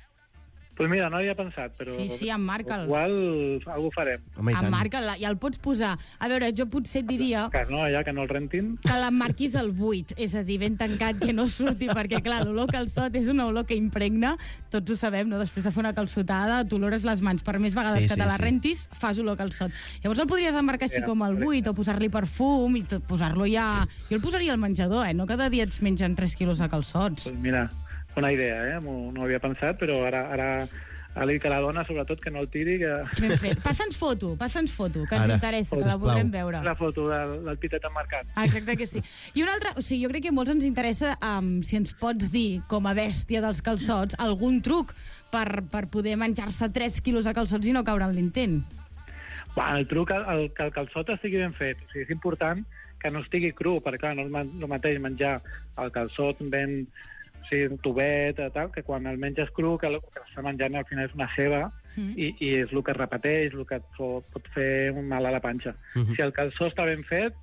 Pues mira, no hi havia pensat, però... Sí, sí, emmarca'l. Igual algú farem. Home, emmarca'l, i el pots posar... A veure, jo potser et diria... Que no, allà, que no el rentin. Que l'emmarquis al buit, és a dir, ben tancat, que no surti, perquè, clar, l'olor calçot és una olor que impregna, tots ho sabem, no? Després de fer una calçotada, t'olores les mans. Per més vegades sí, que sí, te la sí. rentis, fas olor calçot. Llavors el podries emmarcar així ja, com al buit, o posar-li perfum, i posar-lo ja... Jo el posaria al menjador, eh? No cada dia et mengen tres quilos de calçots. Pues mira, una idea, eh? No ho havia pensat, però ara... ara... a l'I que la dona, sobretot, que no el tiri. Que... Ben fet. Passa'ns foto, passa'ns foto, que ens Ara. interessa, que la podrem veure. La foto del, del pitet emmarcat. Ah, exacte que sí. I una altra... O sigui, jo crec que a molts ens interessa um, si ens pots dir, com a bèstia dels calçots, algun truc per, per poder menjar-se tres quilos de calçots i no caure en l'intent. Bueno, el truc, el, que el calçot estigui ben fet. O sigui, és important que no estigui cru, perquè, clar, no és el mateix menjar el calçot ben... Sí, un tubet, tal, que quan el menges cru, que el que està menjant al final és una ceba, mm. i, i és el que es repeteix, el que et pot, pot fer un mal a la panxa. Mm-hmm. Si el calçó està ben fet,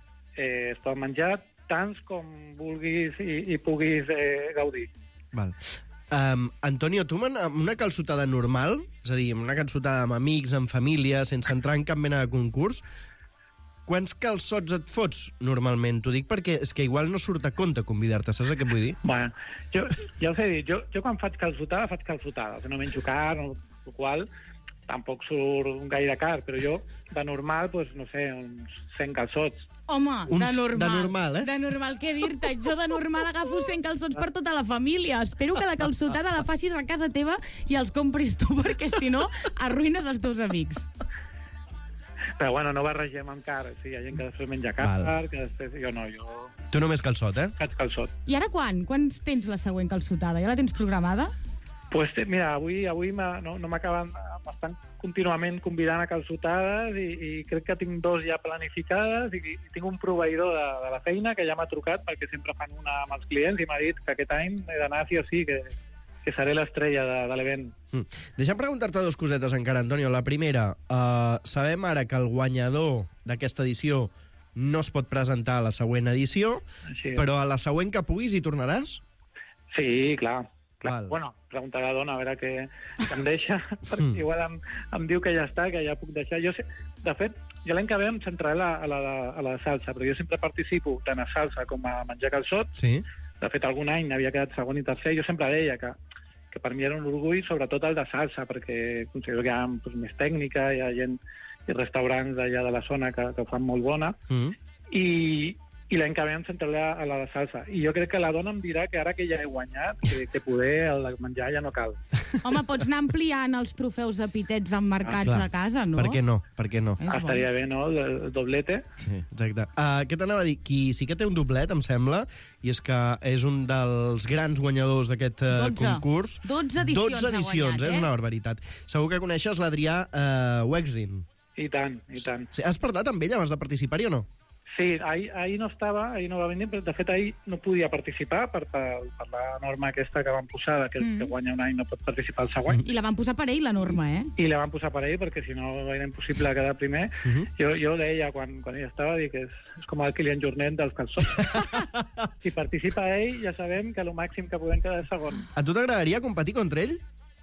eh, es pot menjar tants com vulguis i, i puguis eh, gaudir. Val. Um, Antonio, tu amb una calçotada normal, és a dir, amb una calçotada amb amics, amb família, sense entrar en cap mena de concurs, quants calçots et fots normalment? T'ho dic perquè és que igual no surt a compte convidar-te, saps què vull dir? Bueno, jo, ja us he dit, jo, jo quan faig calçotada, faig calçotada. No menjo carn, el qual tampoc surt gaire car, però jo, de normal, doncs, no sé, uns cent calçots. Home, Uns, de normal. De normal, eh? De normal, què dir-te? Jo de normal agafo cent calçots per tota la família. Espero que la calçotada la facis a casa teva i els compris tu, perquè si no, arruïnes els teus amics. Però bueno, no barregem amb car. Sí, hi ha gent que després menja car, Val. que després... Jo no, jo... Tu només calçot, eh? Faig calçot. I ara quan? Quan tens la següent calçotada? Ja la tens programada? Pues mira, avui, avui no, no m'acaben... M'estan contínuament convidant a calçotades i, i crec que tinc dos ja planificades i, i tinc un proveïdor de, de la feina que ja m'ha trucat perquè sempre fan una amb els clients i m'ha dit que aquest any he d'anar sí o sí, que, que seré l'estrella de, de l'event. Mm. Deixa'm preguntar-te dues cosetes encara, Antonio. La primera, uh, sabem ara que el guanyador d'aquesta edició no es pot presentar a la següent edició, sí. Però a la següent que puguis hi tornaràs? Sí, clar. clar. Bueno, preguntaré a la dona a veure què, què em deixa, perquè igual em, em diu que ja està, que ja puc deixar. Jo sé, de fet, jo l'any que ve em centraré a la, a, la, a la de salsa, però jo sempre participo tant a salsa com a menjar calçots. Sí. De fet, algun any havia quedat segon i tercer. Jo sempre deia que, que per mi era un orgull, sobretot el de salsa, perquè considero que hi ha doncs, més tècnica, hi ha gent i restaurants d'allà de la zona que, que ho fan molt bona, Mm. i, i l'any que ve em centraré a, a la de salsa. I jo crec que la dona em dirà que ara que ja he guanyat, que, que poder el de menjar ja no cal. Home, pots anar ampliant els trofeus d'epitets emmarcats Ah, clar. a casa, no? Per què no? Per què no? És bo. Estaria bé, no?, el, el doblete. Sí, exacte. Uh, què t'anava a dir? Qui sí que té un doblet, em sembla, i és que és un dels grans guanyadors d'aquest uh, dotze. concurs. dotze edicions dotze ha edicions, guanyat, eh? eh? És una barbaritat. Segur que coneixes l'Adrià uh, Wexrin. I tant, i tant. Sí, has parlat amb ell abans de participar-hi o no? Sí, ahir, ahir no estava, ahir no va venir, però de fet ahir no podia participar per, per, per la norma aquesta que van posar, que el Mm. que guanya un any no pot participar el següent. I la van posar per ell, la norma, eh? I la van posar per ell, perquè si no era impossible quedar primer. Uh -huh. Jo, jo deia, quan, quan ell estava, dic que és, és com el Kilian Jornet dels calçots. Si participa ell, ja sabem que el màxim que podem quedar és segon. A tu t'agradaria competir contra ell?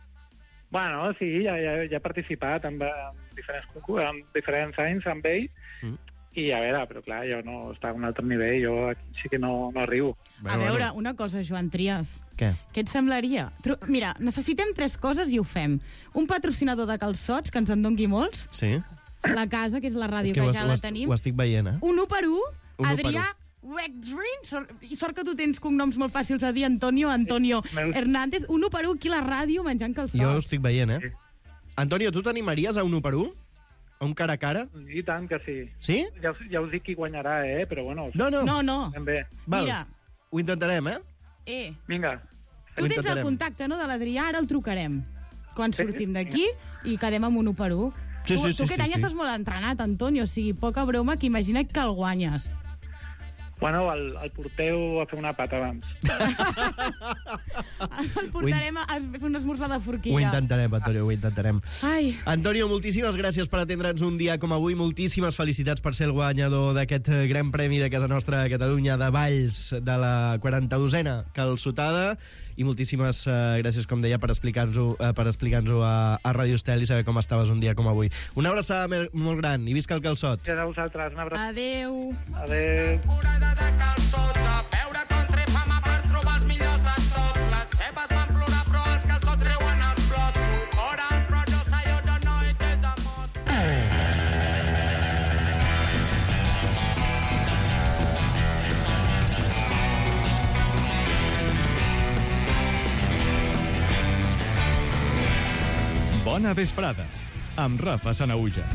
Bueno, sí, ja, ja, ja he participat en, en, diferents, concurs, en diferents anys amb ell, Mm. i a veure, però clar, jo no estava a un altre nivell, jo aquí sí que no, no arribo. A veure, una cosa, Joan Trias. Què? Què et semblaria? Tru Mira, necessitem tres coses i ho fem. Un patrocinador de calçots, que ens en doni molts. Sí. La casa, que és la ràdio, És que que, ho, ja ho, la est- tenim. ho estic veient, eh? Un u per u, Un u Adrià per Wexrin. Sort, I sort que tu tens cognoms molt fàcils a dir, Antonio, Antonio Hernández. Un u per u aquí a la ràdio menjant calçots. Jo ho estic veient, eh? Antonio, tu t'animaries a un u per u? A un cara a cara? I tant que sí. Sí? Ja, us- ja us dic qui guanyarà, eh? Però bueno... No, no. No, no. Anem bé. Val. Mira. Ho intentarem, eh? Eh, Vinga. tu Ho tens el intentarem. contacte, no?, de l'Adrià, ara el trucarem. Quan sortim d'aquí i quedem amb un u per u. Sí, tu, sí, tu sí, aquest sí, any sí. estàs molt entrenat, Antonio, o sigui, poca broma, que imagina't que el guanyes. Bueno, el, el porteu a fer un àpat abans. El portarem a, a fer un esmorzar de forquilla. Ho intentarem, Antonio, ho intentarem. Ai. Antonio, moltíssimes gràcies per atendre'ns un dia com avui. Moltíssimes felicitats per ser el guanyador d'aquest eh, gran premi de casa nostra a Catalunya de Valls de la quaranta-dosena calçotada. I moltíssimes eh, gràcies, com deia, per explicar-nos-ho eh, per explicar-nos-ho a, a Ràdio Estel i saber com estaves un dia com avui. Una abraçada me- molt gran i visca el calçot. Gràcies a vosaltres. Una abraçada. Adéu. Adéu. De calçots a veure com trepama per trobar els millors de tots. Les cebes van plorar però els calçots riuen els flors. Sucoren però jo sé jo no know it is a must. Bona vesprada, amb Rafa Sanauja.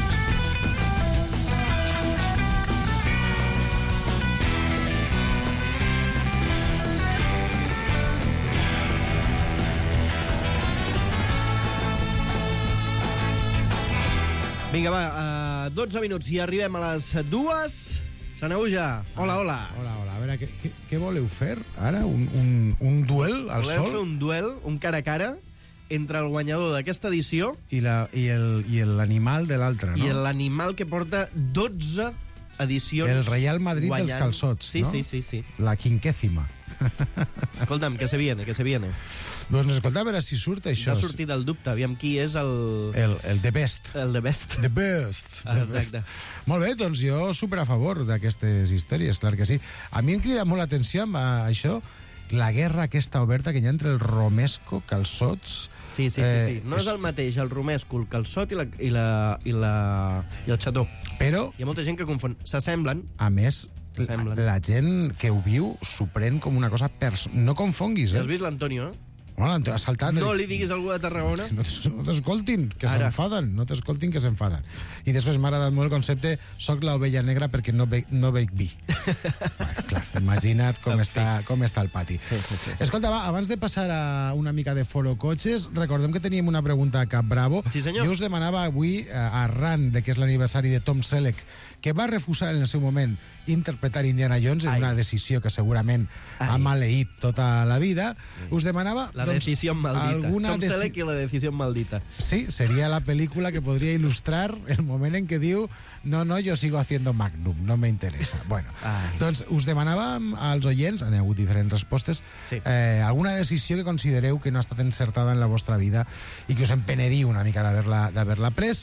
Vinga, va, uh, dotze minuts i arribem a les dues. Sanauja, hola, hola. Hola, hola. A veure, què, què, què voleu fer ara? Un, un, un duel al Volem sol? fer un duel, un cara a cara, entre el guanyador d'aquesta edició I la- i el- i l'animal de l'altre, no? i l'animal que porta dotze edicions El Real Madrid guanyant. dels calçots, sí, no? Sí, sí, sí. La quinquècima. Escolta'm, que se viene, que se viene. Doncs escolta, a veure si surt això. Ja ha sortit el dubte, aviam qui és el... El, el The Best. El The Best. The Best. Ah, The exacte. Best. Molt bé, doncs jo super a favor d'aquestes històries, clar que sí. A mi em crida molt l'atenció amb eh, això, la guerra aquesta oberta que hi ha entre el romesco, calçots... Sí, sí, sí, sí. No és el mateix el romesco, el calçot i, la, i, la, i, la, i el xató. Però... Hi ha molta gent que confon. S'assemblen. A més, la, la gent que ho viu s'ho pren com una cosa... Pers no confonguis, Ja eh? has vist l'Antonio, eh? Bueno, l'Antonio ha saltat... No li diguis a algú de Tarragona. No t'es- no t'escoltin, que Ara. s'enfaden. No t'escoltin, que s'enfaden. I després m'ha agradat molt el concepte soc l'ovella negra perquè no bec, no bec vi. Bueno, clar, imagina't com està, com està el pati. Sí, sí, sí, sí. Escolta, va, abans de passar a una mica de foro cotxes, recordem que teníem una pregunta a Cap Bravo. Sí, senyor. Jo us demanava avui, eh, arran de que és l'aniversari de Tom Selleck, que va refusar en el seu moment interpretar Indiana Jones en Ai. una decisió que segurament Ai. ha maleït tota la vida, us demanava... La doncs, decisió maldita. alguna Tom deci- Selleck i la decisió maldita. Sí, sería la película que podría ilustrar el moment en què diu no, no, yo sigo haciendo Magnum, no me interesa. Bueno, Ai. doncs us demanàvem als oients, han hagut diferents respostes, Sí. eh, alguna decisió que considereu que no ha estat encertada en la vostra vida i que us empenediu una mica d'haver-la d'haver-la pres.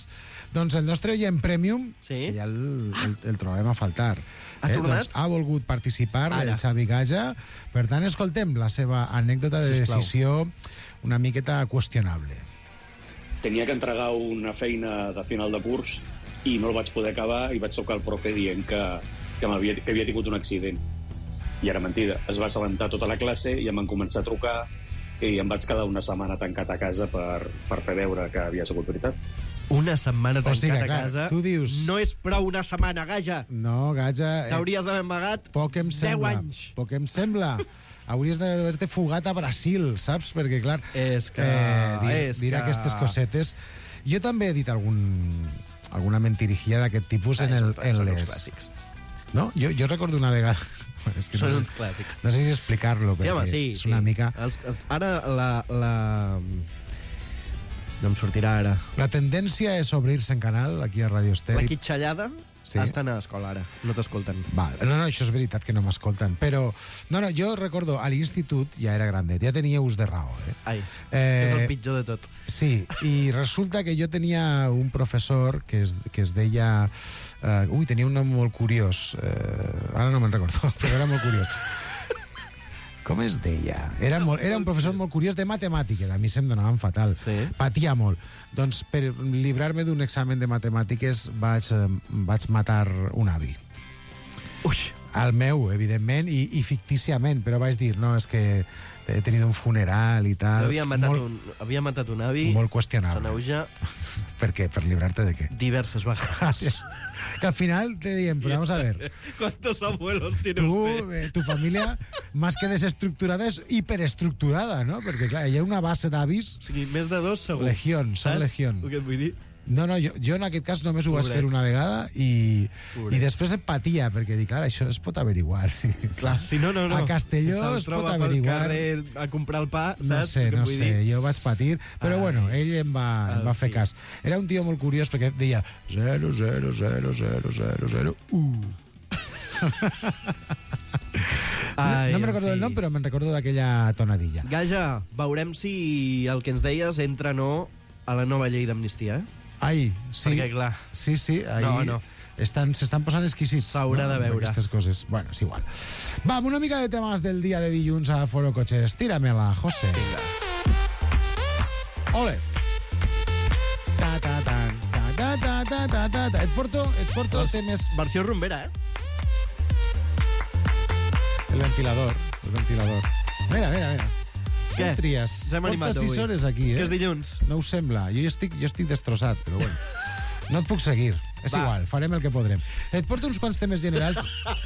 Doncs el nostre oient Premium, sí? ja el, el, el trobem a faltar. Ha eh? tornat? Doncs ha volgut participar, Ara. el Xavi Gaja. Per tant, escoltem la seva anècdota de Sisplau. decisió una miqueta qüestionable. Tenia que entregar una feina de final de curs i no el vaig poder acabar i vaig trucar al profe dient que, que, m'havia, que havia tingut un accident. I era mentida. Es va assabentar tota la classe i em van començar a trucar i em vaig quedar una setmana tancat a casa per, per fer veure que havia sigut veritat. Una setmana tancat O sigui, a clar, casa. tu dius- No és prou una setmana, Gaja. No, Gaja... Eh, T'hauries d'haver amagat poc em deu sembla. anys. Poc em sembla. Hauries d'haver-te fugat a Brasil, saps? Perquè, clar, és que... eh, dir, és dir que... aquestes cosetes... Jo també he dit algun, alguna mentirijilla d'aquest tipus Ah, en, el, són- en són uns les... clàssics. No? Jo, jo recordo una vegada... Bueno, és que Són no, uns sé, clàssics. no sé si explicar-lo, Sí, perquè home, sí, és sí. una mica... Els, els, ara la, la... No em sortirà ara. La tendència és obrir-se en canal, aquí a Radio Estèreo. La quitxallada Sí. estan a l'escola ara, no t'escolten. Val. No, no, això és veritat que no m'escolten, però... No, no, jo recordo, a l'institut ja era grandet, ja tenia ús de raó, eh? Ai, Eh, és el pitjor de tot. Sí, i resulta que jo tenia un professor que es, que es deia... Uh, ui, tenia un nom molt curiós. Uh, ara no me'n recordo, però era molt curiós. Com es deia? Era, molt, era un professor molt curiós de matemàtiques. A mi se'm donaven fatal. Sí. Patia molt. Doncs per llibrar-me d'un examen de matemàtiques vaig, eh, vaig matar un avi. Ui. Al meu, evidentment, i, i fictíciament, però vaig dir, no, és que he tenit un funeral i tal. Havia matat, molt, un, havia matat un avi. molt qüestionable. Sanauja Per què? Per llibrar-te de què? diverses vegades. Que al final te diem, pero vamos a ver. ¿Cuántos abuelos tiene Tú, usted? eh, tu familia, más que desestructurada, és hiperestructurada, no? Perquè, clar, hi ha una base d'avis... O sigui, més de dos segur. Legión, són Saps legión. el que et vull dir? No, no, jo, jo en aquest cas només ho vaig Pobrets. fer una vegada i, Pobrets. i després em patia, perquè dic, clar, això es pot averiguar. Sí. Clar, si no, no, no. A Castelló Si se'l es pot troba pel averiguar. carrer a comprar el pa, No saps? sé, què no vull sé, dir? jo vaig patir, però Ai. bueno, ell em va, em va fer fi. cas. Era un tio molt curiós perquè deia zero, zero, zero, zero, zero, zero, u. Ai, no me'n en recordo fi. del nom, però me'n recordo d'aquella tonadilla. Gaja, veurem si el que ens deies entra o no a la nova llei d'amnistia, eh? Ai, sí. Perquè, clar... Sí, sí, ahí No, no. Estan, s'estan posant exquisits. S'haurà de amb veure. Aquestes coses. Bueno, és igual. Va, amb una mica de temes del dia de dilluns a Foro Cotxers. Tíramela, José. Vinga. Ole. Ta, ta, ta, ta, ta, ta, ta, ta, ta, ta. Et porto, et porto temes... Versió rumbera, eh? El ventilador, el ventilador. Mira, mira, mira. Què? Com tries? Ens hem animat Portes sis avui. hores aquí, És eh? que és dilluns. No us sembla? Jo estic, jo estic destrossat, però bueno. No et puc seguir. És Va. igual, farem el que podrem. Et porto uns quants temes generals.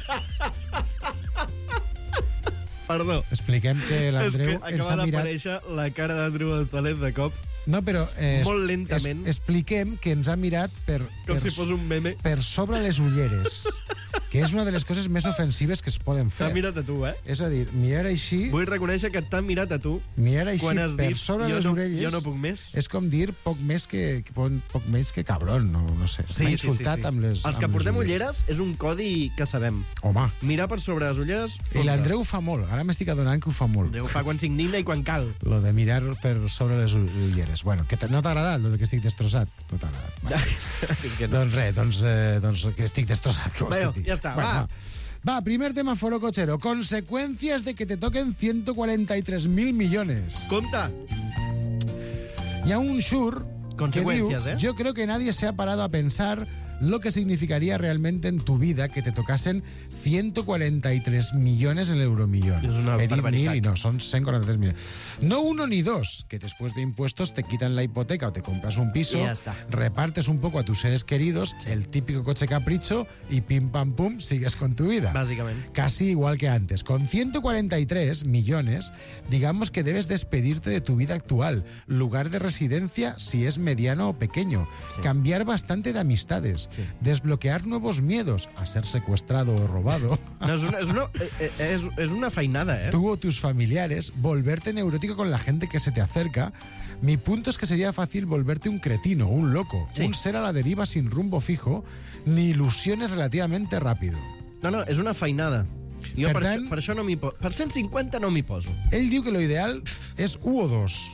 Perdó. Expliquem que l'Andreu És que ens acaba ha mirat... d'aparèixer la cara d'Andreu González de cop. No, però... Eh, Molt lentament. Es, expliquem que ens ha mirat per... Com per, si fos un meme. Per sobre les ulleres. Que és una de les coses més ofensives que es poden fer. T'ha mirat a tu, eh? És a dir, mirar així... Vull reconèixer que t'ha mirat a tu. Mirar així quan has per dit, sobre jo les no, orelles... Jo no puc més. És com dir poc més que, que poc, poc més que cabron, no, no sé. Sí, M'ha sí, sí, insultat sí. amb les Els que amb les portem ulleres és un codi que sabem. Home. Mirar per sobre les ulleres... I l'Andreu ho fa molt. Ara m'estic adonant que ho fa molt. Ho fa quan s'indigna i quan cal. Lo de mirar per sobre les ulleres. Bueno, que t- no t'ha agradat, lo de que estic destrossat? No t'ha agradat. Vale. que no. Doncs res, doncs, eh, doncs que estic destrossat. Que vols Bueno, que et digui? ja està, Bueno, va. Va, primer tema, Foro Cochero. Consecuencias de que te toquen ciento cuarenta y tres mil millones. Compte. Hi ha un Shure Consecuencias, que diu, ¿eh? yo creo que nadie se ha parado a pensar lo que significaría realmente en tu vida que te tocasen ciento cuarenta y tres millones en el euromillón. Es una He dit barbaritat. mil y no, son ciento cuarenta y tres millones. No uno ni dos, que después de impuestos te quitan la hipoteca o te compras un piso, Y ya está. repartes un poco a tus seres queridos, el típico coche capricho y pim pam pum, sigues con tu vida. Básicamente. Casi igual que antes. Con ciento cuarenta y tres millones, digamos que debes despedirte de tu vida actual, lugar de residencia si es mediano o pequeño, Sí. cambiar bastante de amistades, Sí. desbloquear nuevos miedos a ser secuestrado o robado. No, és, una, és, una, eh, eh, és, és una feinada, eh? Tú o tus familiares, volverte neurótico con la gente que se te acerca. Mi punto es que sería fácil volverte un cretino, un loco, Sí. un ser a la deriva sin rumbo fijo, ni ilusiones relativamente rápido. No, no, és una feinada. Jo Per per, tant- això, per això no m'hi poso. Per cent cinquanta no m'hi poso. Ell diu que lo ideal és u o dos.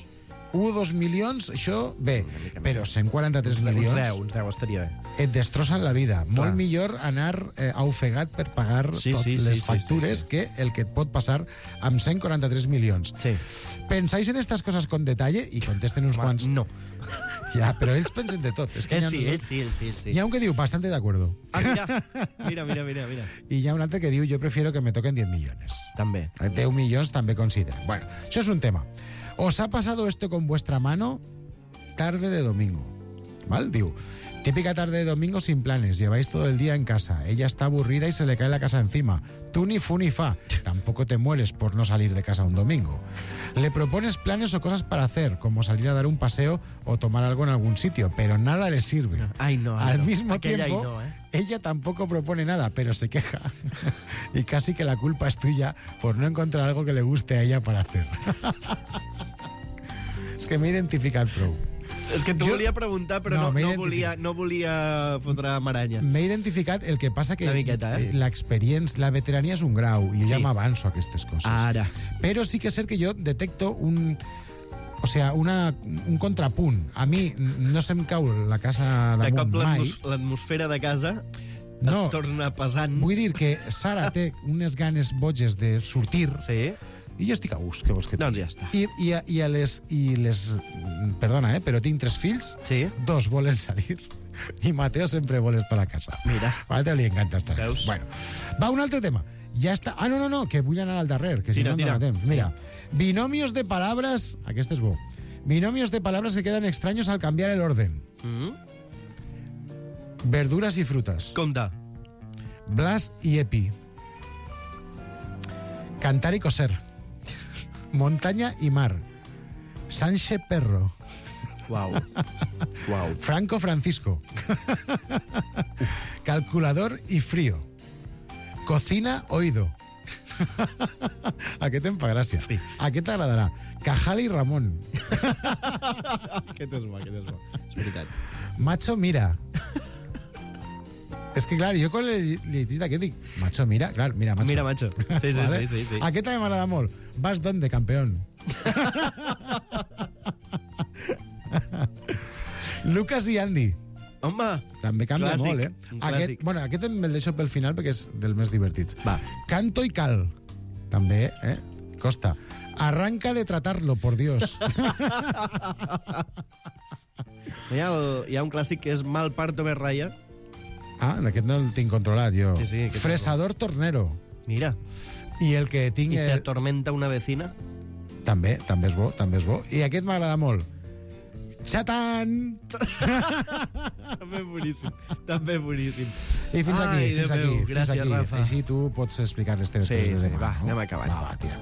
un o dos milions, això, bé, però cent quaranta-tres milions... Uns deu, uns deu estaria bé. Et destrossen la vida. Clar. Molt millor anar eh, ofegat per pagar Sí, tot sí, sí, les sí, factures sí, sí. que el que et pot passar amb cent quaranta-tres milions. Sí. ¿Pensáis en estas cosas con detalle? I contesten uns quants. No. Ja, però ells pensen de tot. És que Ell hi ha sí, uns- ell sí, ell sí, ell sí. Hi ha un que diu, bastante de acuerdo. Ah, mira, mira, mira, mira, mira. I hi ha un altre que diu, yo prefiero que me toquen diez millones. També. deu milions també consideren. Bueno, això és un tema. ¿Os ha pasado esto con vuestra mano? Tarde de domingo. ¿Vale? Diu, típica tarde de domingo sin planes. Lleváis todo el día en casa. Ella está aburrida y se le cae la casa encima. Tú ni fu ni fa. Tampoco te mueres por no salir de casa un domingo. Le propones planes o cosas para hacer, como salir a dar un paseo o tomar algo en algún sitio, pero nada le sirve. Ay, no. Al no. mismo Aquella tiempo, ahí no, ¿eh? ella tampoco propone nada, pero se queja. Y casi que la culpa es tuya por no encontrar algo que le guste a ella para hacer. És que m'he identificat prou. És que t'ho Jo- volia preguntar, però No, no, m'he no, identificat. volia, no volia fotre maranya. M'he identificat, el que passa que Una miqueta, eh? l'experiència, la veterania és un grau, i Sí. ja m'avanço a aquestes coses. Ara. Però sí que és cert que jo detecto un... O sea, una, un contrapunt. A mi no se'm cau la casa De cop damunt mai. l'atmos- l'atmosfera de casa No. es torna pesant. Vull dir que Sara té unes ganes boges de sortir. Sí. I jo estic a gust, què vols que et Doncs digui? ja està. I, i, a- i, a les, I les... Perdona, eh, però tinc tres fills, sí. dos volen salir i Mateo sempre vol estar a la casa. Mira. A Mateo li encanta estar a Veus? casa. Bueno, va, un altre tema. Ja està... Ah, no, no, no, que vull anar al darrer, que si Tira, no, no tira. dona temps. Mira, binomios de palabras... Aquest és bo. Binomios de palabras que quedan extraños al cambiar el orden. Mm? Verduras y frutas. Compte. Blas y epi. Cantar y coser. Montaña y mar. Sanche perro. Wow. Wow. Franco Francisco. Calculador y frío. Cocina oído. Aquest em fa gràcia. Sí. Aquest t'agradarà. Cajal y Ramon. Aquest és bo, aquest és bo. És veritat. Macho mira. És que, clar, jo quan l'he llegit aquest dic, macho mira, clar, mira, macho. Mira, macho. Sí, sí, sí, sí, sí. Aquest també m'agrada molt. Vas donde, campeón? Lucas i Andy. Home. També canvia Clàssic, molt, eh? un Aquest, clàssic. bueno, aquest em el deixo pel final perquè és dels més divertits. Va. Canto y cal. També, eh? Costa. Arranca de tratarlo, por Dios. Hi ha, el, hi ha un clàssic que és mal parto més raya. Ah, aquest no el tinc controlat, jo. Sí, sí, aquest Fresador tornero. Mira. I el que tinc... I se eh, atormenta una vecina. També, també és bo, també és bo. I aquest m'agrada molt. Xatan! També boníssim. També boníssim. I fins aquí, Ai, fins Déu aquí. meu, fins gràcies, aquí. Rafa. Així tu pots explicar les teves Sí, coses de sí, demà. va, no? anem acabant. Va, va, tira.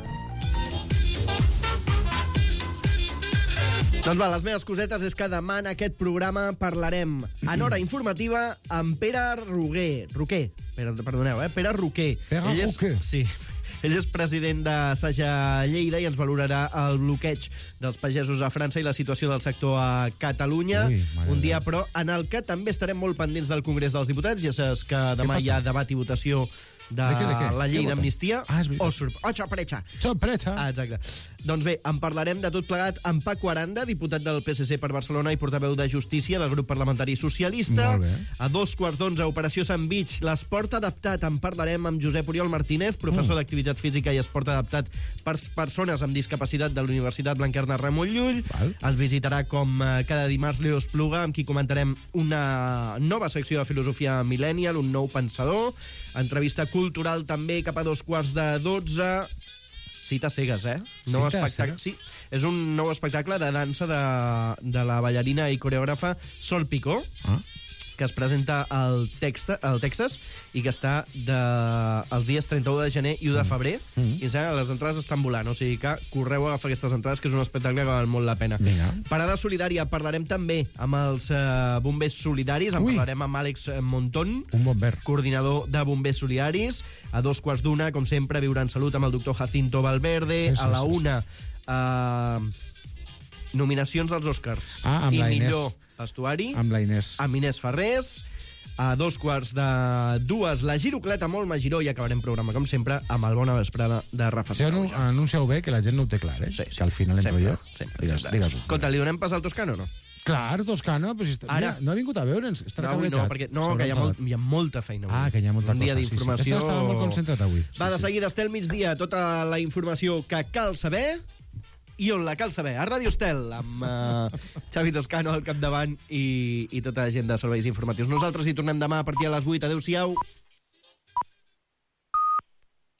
Doncs va, les meves cosetes és que demà en aquest programa parlarem en hora informativa amb Pere Roquer. Roquer, Pere, perdoneu, eh? Pere Roquer. Pere Ell és, Roquer. Sí. Ell és president de Saja Lleida i ens valorarà el bloqueig dels pagesos a França i la situació del sector a Catalunya. Ui, mare un de dia, Déu. però, en el que també estarem molt pendents del Congrés dels Diputats. Ja saps que demà hi ha passa? debat i votació de, De què, de què? la llei Què voten? d'amnistia. Ah, és veritat. Oh, sorp- oh, sorpresa! Sorpresa! Ah, exacte. Doncs bé, en parlarem de tot plegat amb Paco Aranda, diputat del P S C per Barcelona i portaveu de Justícia del grup parlamentari socialista. Molt bé. A dos quarts d'onze, Operació Sant Beach, l'esport adaptat. En parlarem amb Josep Oriol Martínez, professor Mm. d'activitat física i esport adaptat per persones amb discapacitat de la Universitat Blanquerna Ramon Llull. Val. Ens visitarà com eh, cada dimarts Leo Espluga, amb qui comentarem una nova secció de filosofia millennial, un nou pensador. Entrevista cultural també cap a dos quarts de dotze. Cita cegues, eh? Nou Cita espectacle. cegues? Sí, és un nou espectacle de dansa de, de la ballarina i coreògrafa Sol Picó, Ah. que es presenta al, Texta, al Texas i que està de, els dies trenta-u de gener i u de febrer. Mm. I em sembla que les entrades estan volant, o sigui que correu a agafar aquestes entrades, que és un espectacle que val molt la pena. Vinga. Parada solidària, parlarem també amb els eh, bombers solidaris, en Ui. parlarem amb Àlex Montón, Un bomber. coordinador de bombers solidaris. A dos quarts d'una, com sempre, Viure en Salut amb el doctor Jacinto Valverde. Sí, sí, a la sí, sí. una, eh, nominacions als Oscars. Ah, amb I la Inés. millor vestuari. Amb la Inés. Amb Inés Ferrés. A dos quarts de dues, la Girocleta, molt Magiró, i acabarem programa, com sempre, amb el Bona Vesprada de Rafa Sí, anu anuncieu bé, que la gent no ho té clar, eh? Sí, sí. Que al final entro sempre, jo. Sempre, digues, sempre. Digues-ho. Escolta, li donem pas al Toscano o no? Clar, Toscano, però si està... Ara. Mira, no ha vingut a veure'ns, estarà No, cabrejat. no, perquè, no que hi ha, molt, hi ha molta feina avui. Ah, que hi ha molta Un dia cosa, sí, sí. d'informació... Este estava molt concentrat avui. Va, de seguida, Estel Migdia, tota la informació que cal saber i on la cal saber. A Ràdio Estel, amb uh, Xavi Toscano al capdavant i, i tota la gent de serveis informatius. Nosaltres hi tornem demà a partir de les vuit. Adéu-siau.